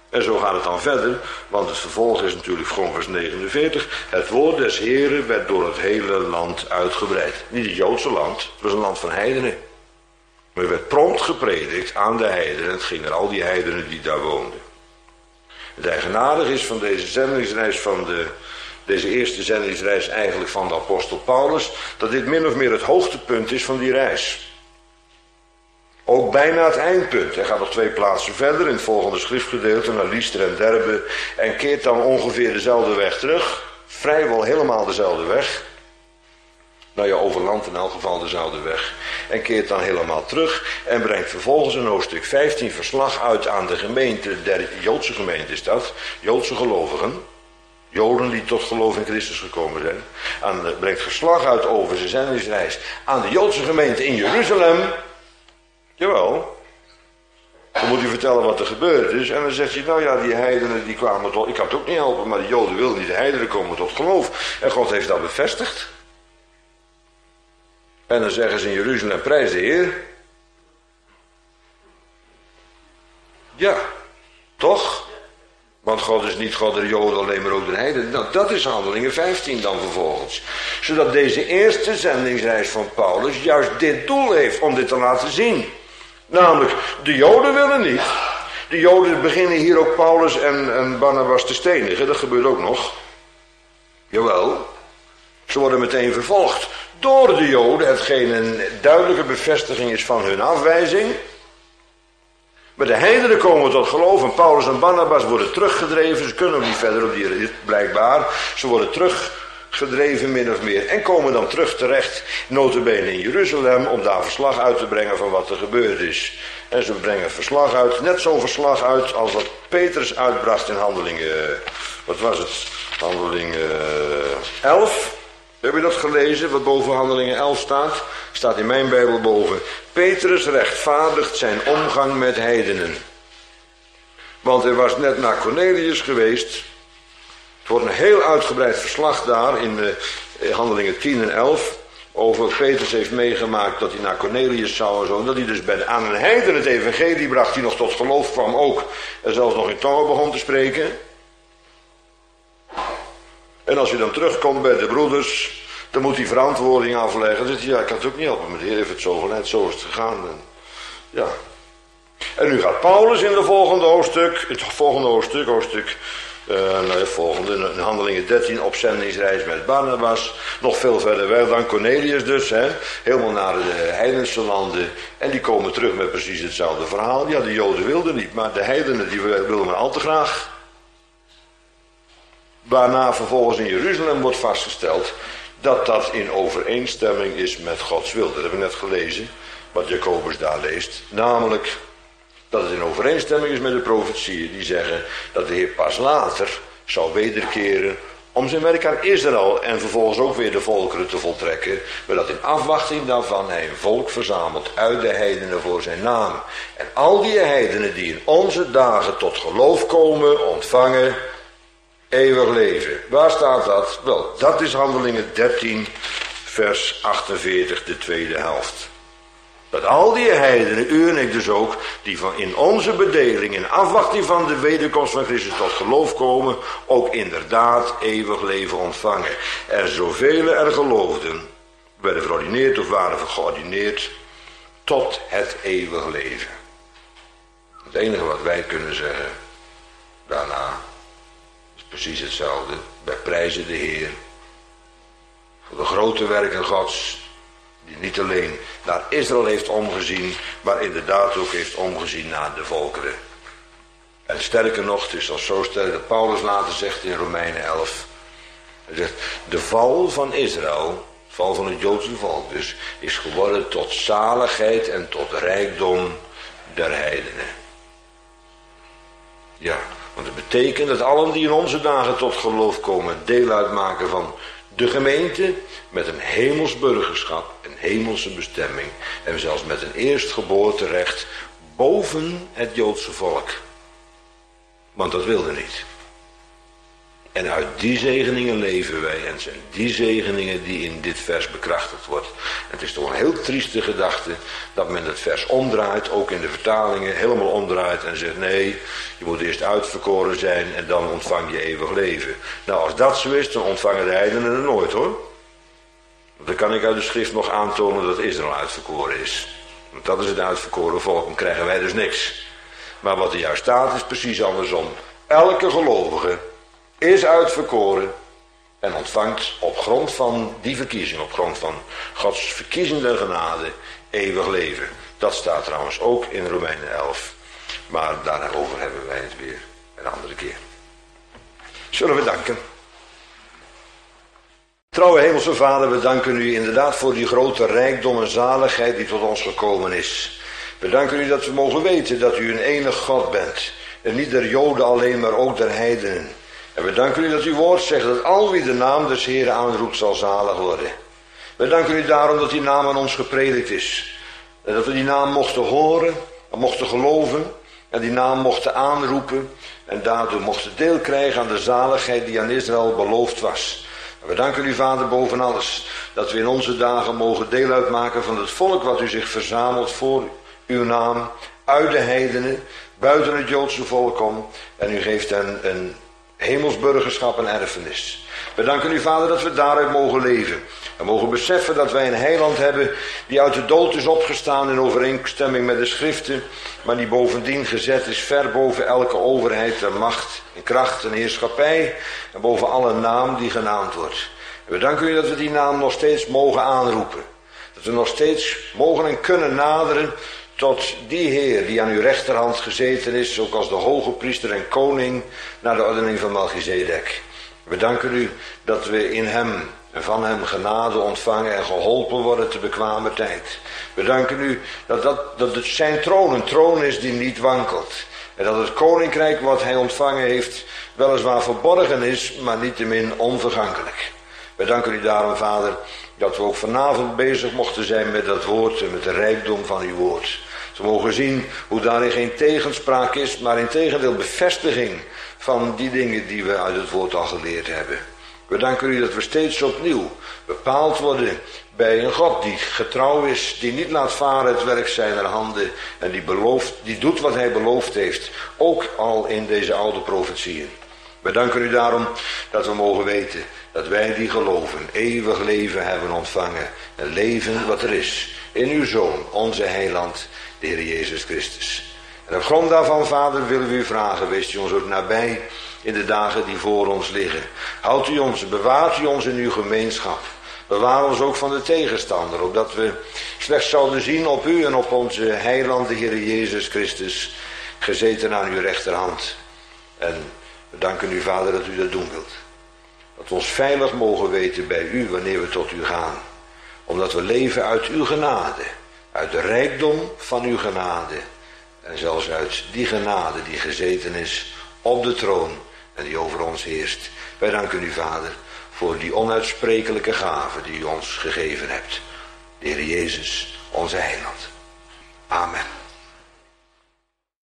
En zo gaat het dan verder, want het vervolg is natuurlijk gewoon vers negenenveertig. Het woord des Heren werd door het hele land uitgebreid. Niet het Joodse land, het was een land van heidenen. Maar het werd prompt gepredikt aan de heidenen. Het ging naar al die heidenen die daar woonden. Het eigenaardige is van deze zendingsreis van de... Deze eerste zendingsreis eigenlijk van de apostel Paulus, dat dit min of meer het hoogtepunt is van die reis. Ook bijna het eindpunt. Hij gaat nog twee plaatsen verder in het volgende schriftgedeelte naar Lystra en Derbe en keert dan ongeveer dezelfde weg terug. Vrijwel helemaal dezelfde weg. Nou ja, over land in elk geval dezelfde weg. En keert dan helemaal terug en brengt vervolgens in hoofdstuk vijftien verslag uit aan de gemeente, der Joodse gemeente is dat, Joodse gelovigen. Joden die tot geloof in Christus gekomen zijn. En brengt verslag uit over zijn zendingsreis aan de Joodse gemeente in Jeruzalem. Jawel. Dan moet hij vertellen wat er gebeurd is. En dan zegt hij, nou ja, die heidenen die kwamen tot... Ik kan het ook niet helpen, maar de Joden wilden niet. De heidenen komen tot geloof. En God heeft dat bevestigd. En dan zeggen ze in Jeruzalem, prijs de Heer. Ja, toch? Want God is niet God der Joden alleen, maar ook der heidenen. Nou, dat is Handelingen vijftien dan vervolgens. Zodat deze eerste zendingsreis van Paulus juist dit doel heeft om dit te laten zien. Namelijk, de Joden willen niet. De Joden beginnen hier ook Paulus en, en Barnabas te stenigen. Dat gebeurt ook nog. Jawel. Ze worden meteen vervolgd door de Joden. Hetgeen een duidelijke bevestiging is van hun afwijzing. Maar de heidenen komen tot geloof en Paulus en Barnabas worden teruggedreven. Ze kunnen ook niet verder op die rit, blijkbaar. Ze worden teruggedreven min of meer. En komen dan terug terecht, nota bene in Jeruzalem, om daar verslag uit te brengen van wat er gebeurd is. En ze brengen verslag uit, net zo'n verslag uit als wat Petrus uitbracht in Handelingen, wat was het? Handelingen elf. Heb je dat gelezen, wat boven Handelingen elf staat? Staat in mijn Bijbel boven. Petrus rechtvaardigt zijn omgang met heidenen. Want hij was net naar Cornelius geweest. Het wordt een heel uitgebreid verslag daar in de Handelingen tien en elf. Over wat Petrus heeft meegemaakt dat hij naar Cornelius zou en zo. Dat hij dus bij, aan een heiden het evangelie bracht die nog tot geloof kwam ook. En zelfs nog in tongen begon te spreken. En als je dan terugkomt bij de broeders, dan moet hij verantwoording afleggen. Dan zegt hij, ja, ik kan het ook niet helpen, maar de Heer heeft het zo geleid, zo is het gegaan. En, ja. En nu gaat Paulus in de volgende hoofdstuk, het volgende hoofdstuk, hoofdstuk, uh, nou het volgende, in Handelingen dertien, op zendingsreis met Barnabas. Nog veel verder weg dan Cornelius dus, hè. Helemaal naar de heidense landen. En die komen terug met precies hetzelfde verhaal. Ja, de Joden wilden niet, maar de heidenen die wilden maar al te graag. Waarna vervolgens in Jeruzalem wordt vastgesteld dat dat in overeenstemming is met Gods wil. Dat heb ik net gelezen, wat Jacobus daar leest. Namelijk dat het in overeenstemming is met de profetieën die zeggen dat de Heer pas later zal wederkeren om zijn werk aan Israël en vervolgens ook weer de volkeren te voltrekken. Maar dat in afwachting daarvan hij een volk verzamelt uit de heidenen voor zijn naam. En al die heidenen die in onze dagen tot geloof komen, ontvangen eeuwig leven. Waar staat dat? Wel, dat is Handelingen dertien, vers achtenveertig, de tweede helft. Dat al die heidenen, u en ik dus ook, die van in onze bedeling, in afwachting van de wederkomst van Christus tot geloof komen, ook inderdaad eeuwig leven ontvangen. En zoveel er geloofden, werden verordineerd of waren geordineerd tot het eeuwig leven. Het enige wat wij kunnen zeggen daarna is precies hetzelfde. Wij prijzen de Heer voor de grote werken Gods, die niet alleen naar Israël heeft omgezien, maar inderdaad ook heeft omgezien naar de volkeren. En sterker nog, het is al zo sterk dat Paulus later zegt in Romeinen elf. Hij zegt, de val van Israël, de val van het Joodse volk dus, is geworden tot zaligheid en tot rijkdom der heidenen. Ja, want het betekent dat allen die in onze dagen tot geloof komen, deel uitmaken van de gemeente met een hemels burgerschap, een hemelse bestemming en zelfs met een eerstgeboorterecht boven het Joodse volk. Want dat wilde niet. En uit die zegeningen leven wij. En het zijn die zegeningen die in dit vers bekrachtigd wordt. En het is toch een heel trieste gedachte dat men het vers omdraait, ook in de vertalingen, helemaal omdraait en zegt nee, je moet eerst uitverkoren zijn en dan ontvang je eeuwig leven. Nou, als dat zo is, dan ontvangen de heidenen er nooit hoor. Want dan kan ik uit de schrift nog aantonen dat Israël uitverkoren is. Want dat is het uitverkoren volk, dan krijgen wij dus niks. Maar wat er juist staat is precies andersom. Elke gelovige is uitverkoren en ontvangt op grond van die verkiezing, op grond van Gods verkiezende genade, eeuwig leven. Dat staat trouwens ook in Romeinen elf. Maar daarover hebben wij het weer een andere keer. Zullen we danken? Trouwe Hemelse Vader, we danken u inderdaad voor die grote rijkdom en zaligheid die tot ons gekomen is. We danken u dat we mogen weten dat u een enig God bent. En niet der Joden alleen, maar ook der heidenen. En we danken u dat uw woord zegt dat al wie de naam des Heeren aanroept zal zalig worden. We danken u daarom dat die naam aan ons gepredikt is. En dat we die naam mochten horen en mochten geloven. En die naam mochten aanroepen. En daardoor mochten deel krijgen aan de zaligheid die aan Israël beloofd was. En we danken u, Vader, boven alles. Dat we in onze dagen mogen deel uitmaken van het volk wat u zich verzamelt voor uw naam. Uit de heidenen, buiten het Joodse volk om. En u geeft hen een hemelsburgerschap en erfenis. We danken u, Vader, dat we daaruit mogen leven. We mogen beseffen dat wij een heiland hebben die uit de dood is opgestaan in overeenstemming met de schriften, maar die bovendien gezet is ver boven elke overheid en macht en kracht en heerschappij en boven alle naam die genaamd wordt. En we danken u dat we die naam nog steeds mogen aanroepen. Dat we nog steeds mogen en kunnen naderen tot die Heer die aan uw rechterhand gezeten is, ook als de hoge priester en koning naar de ordening van Melchizedek. We danken u dat we in hem en van hem genade ontvangen en geholpen worden te bekwamer tijd. We danken u dat, dat, dat het zijn troon een troon is die niet wankelt. En dat het koninkrijk wat hij ontvangen heeft weliswaar verborgen is, maar niettemin onvergankelijk. We danken u daarom, Vader, dat we ook vanavond bezig mochten zijn met dat woord en met de rijkdom van uw woord. Ze mogen zien hoe daarin geen tegenspraak is, maar in tegendeel bevestiging van die dingen die we uit het woord al geleerd hebben. We danken u dat we steeds opnieuw bepaald worden bij een God die getrouw is, die niet laat varen het werk zijner handen en die, belooft, die doet wat hij beloofd heeft, ook al in deze oude profetieën. We danken u daarom dat we mogen weten dat wij die geloven eeuwig leven hebben ontvangen. Een leven wat er is in uw Zoon, onze heiland, de Heer Jezus Christus. En op grond daarvan, Vader, willen we u vragen, wees u ons ook nabij in de dagen die voor ons liggen. Houdt u ons, bewaart u ons in uw gemeenschap. Bewaar ons ook van de tegenstander, opdat we slechts zouden zien op u en op onze heiland, de Heer Jezus Christus, gezeten aan uw rechterhand. En we danken u, Vader, dat u dat doen wilt. Dat we ons veilig mogen weten bij u wanneer we tot u gaan. Omdat we leven uit uw genade. Uit de rijkdom van uw genade. En zelfs uit die genade die gezeten is op de troon en die over ons heerst. Wij danken u, Vader, voor die onuitsprekelijke gave die u ons gegeven hebt. De Heer Jezus, onze heiland. Amen.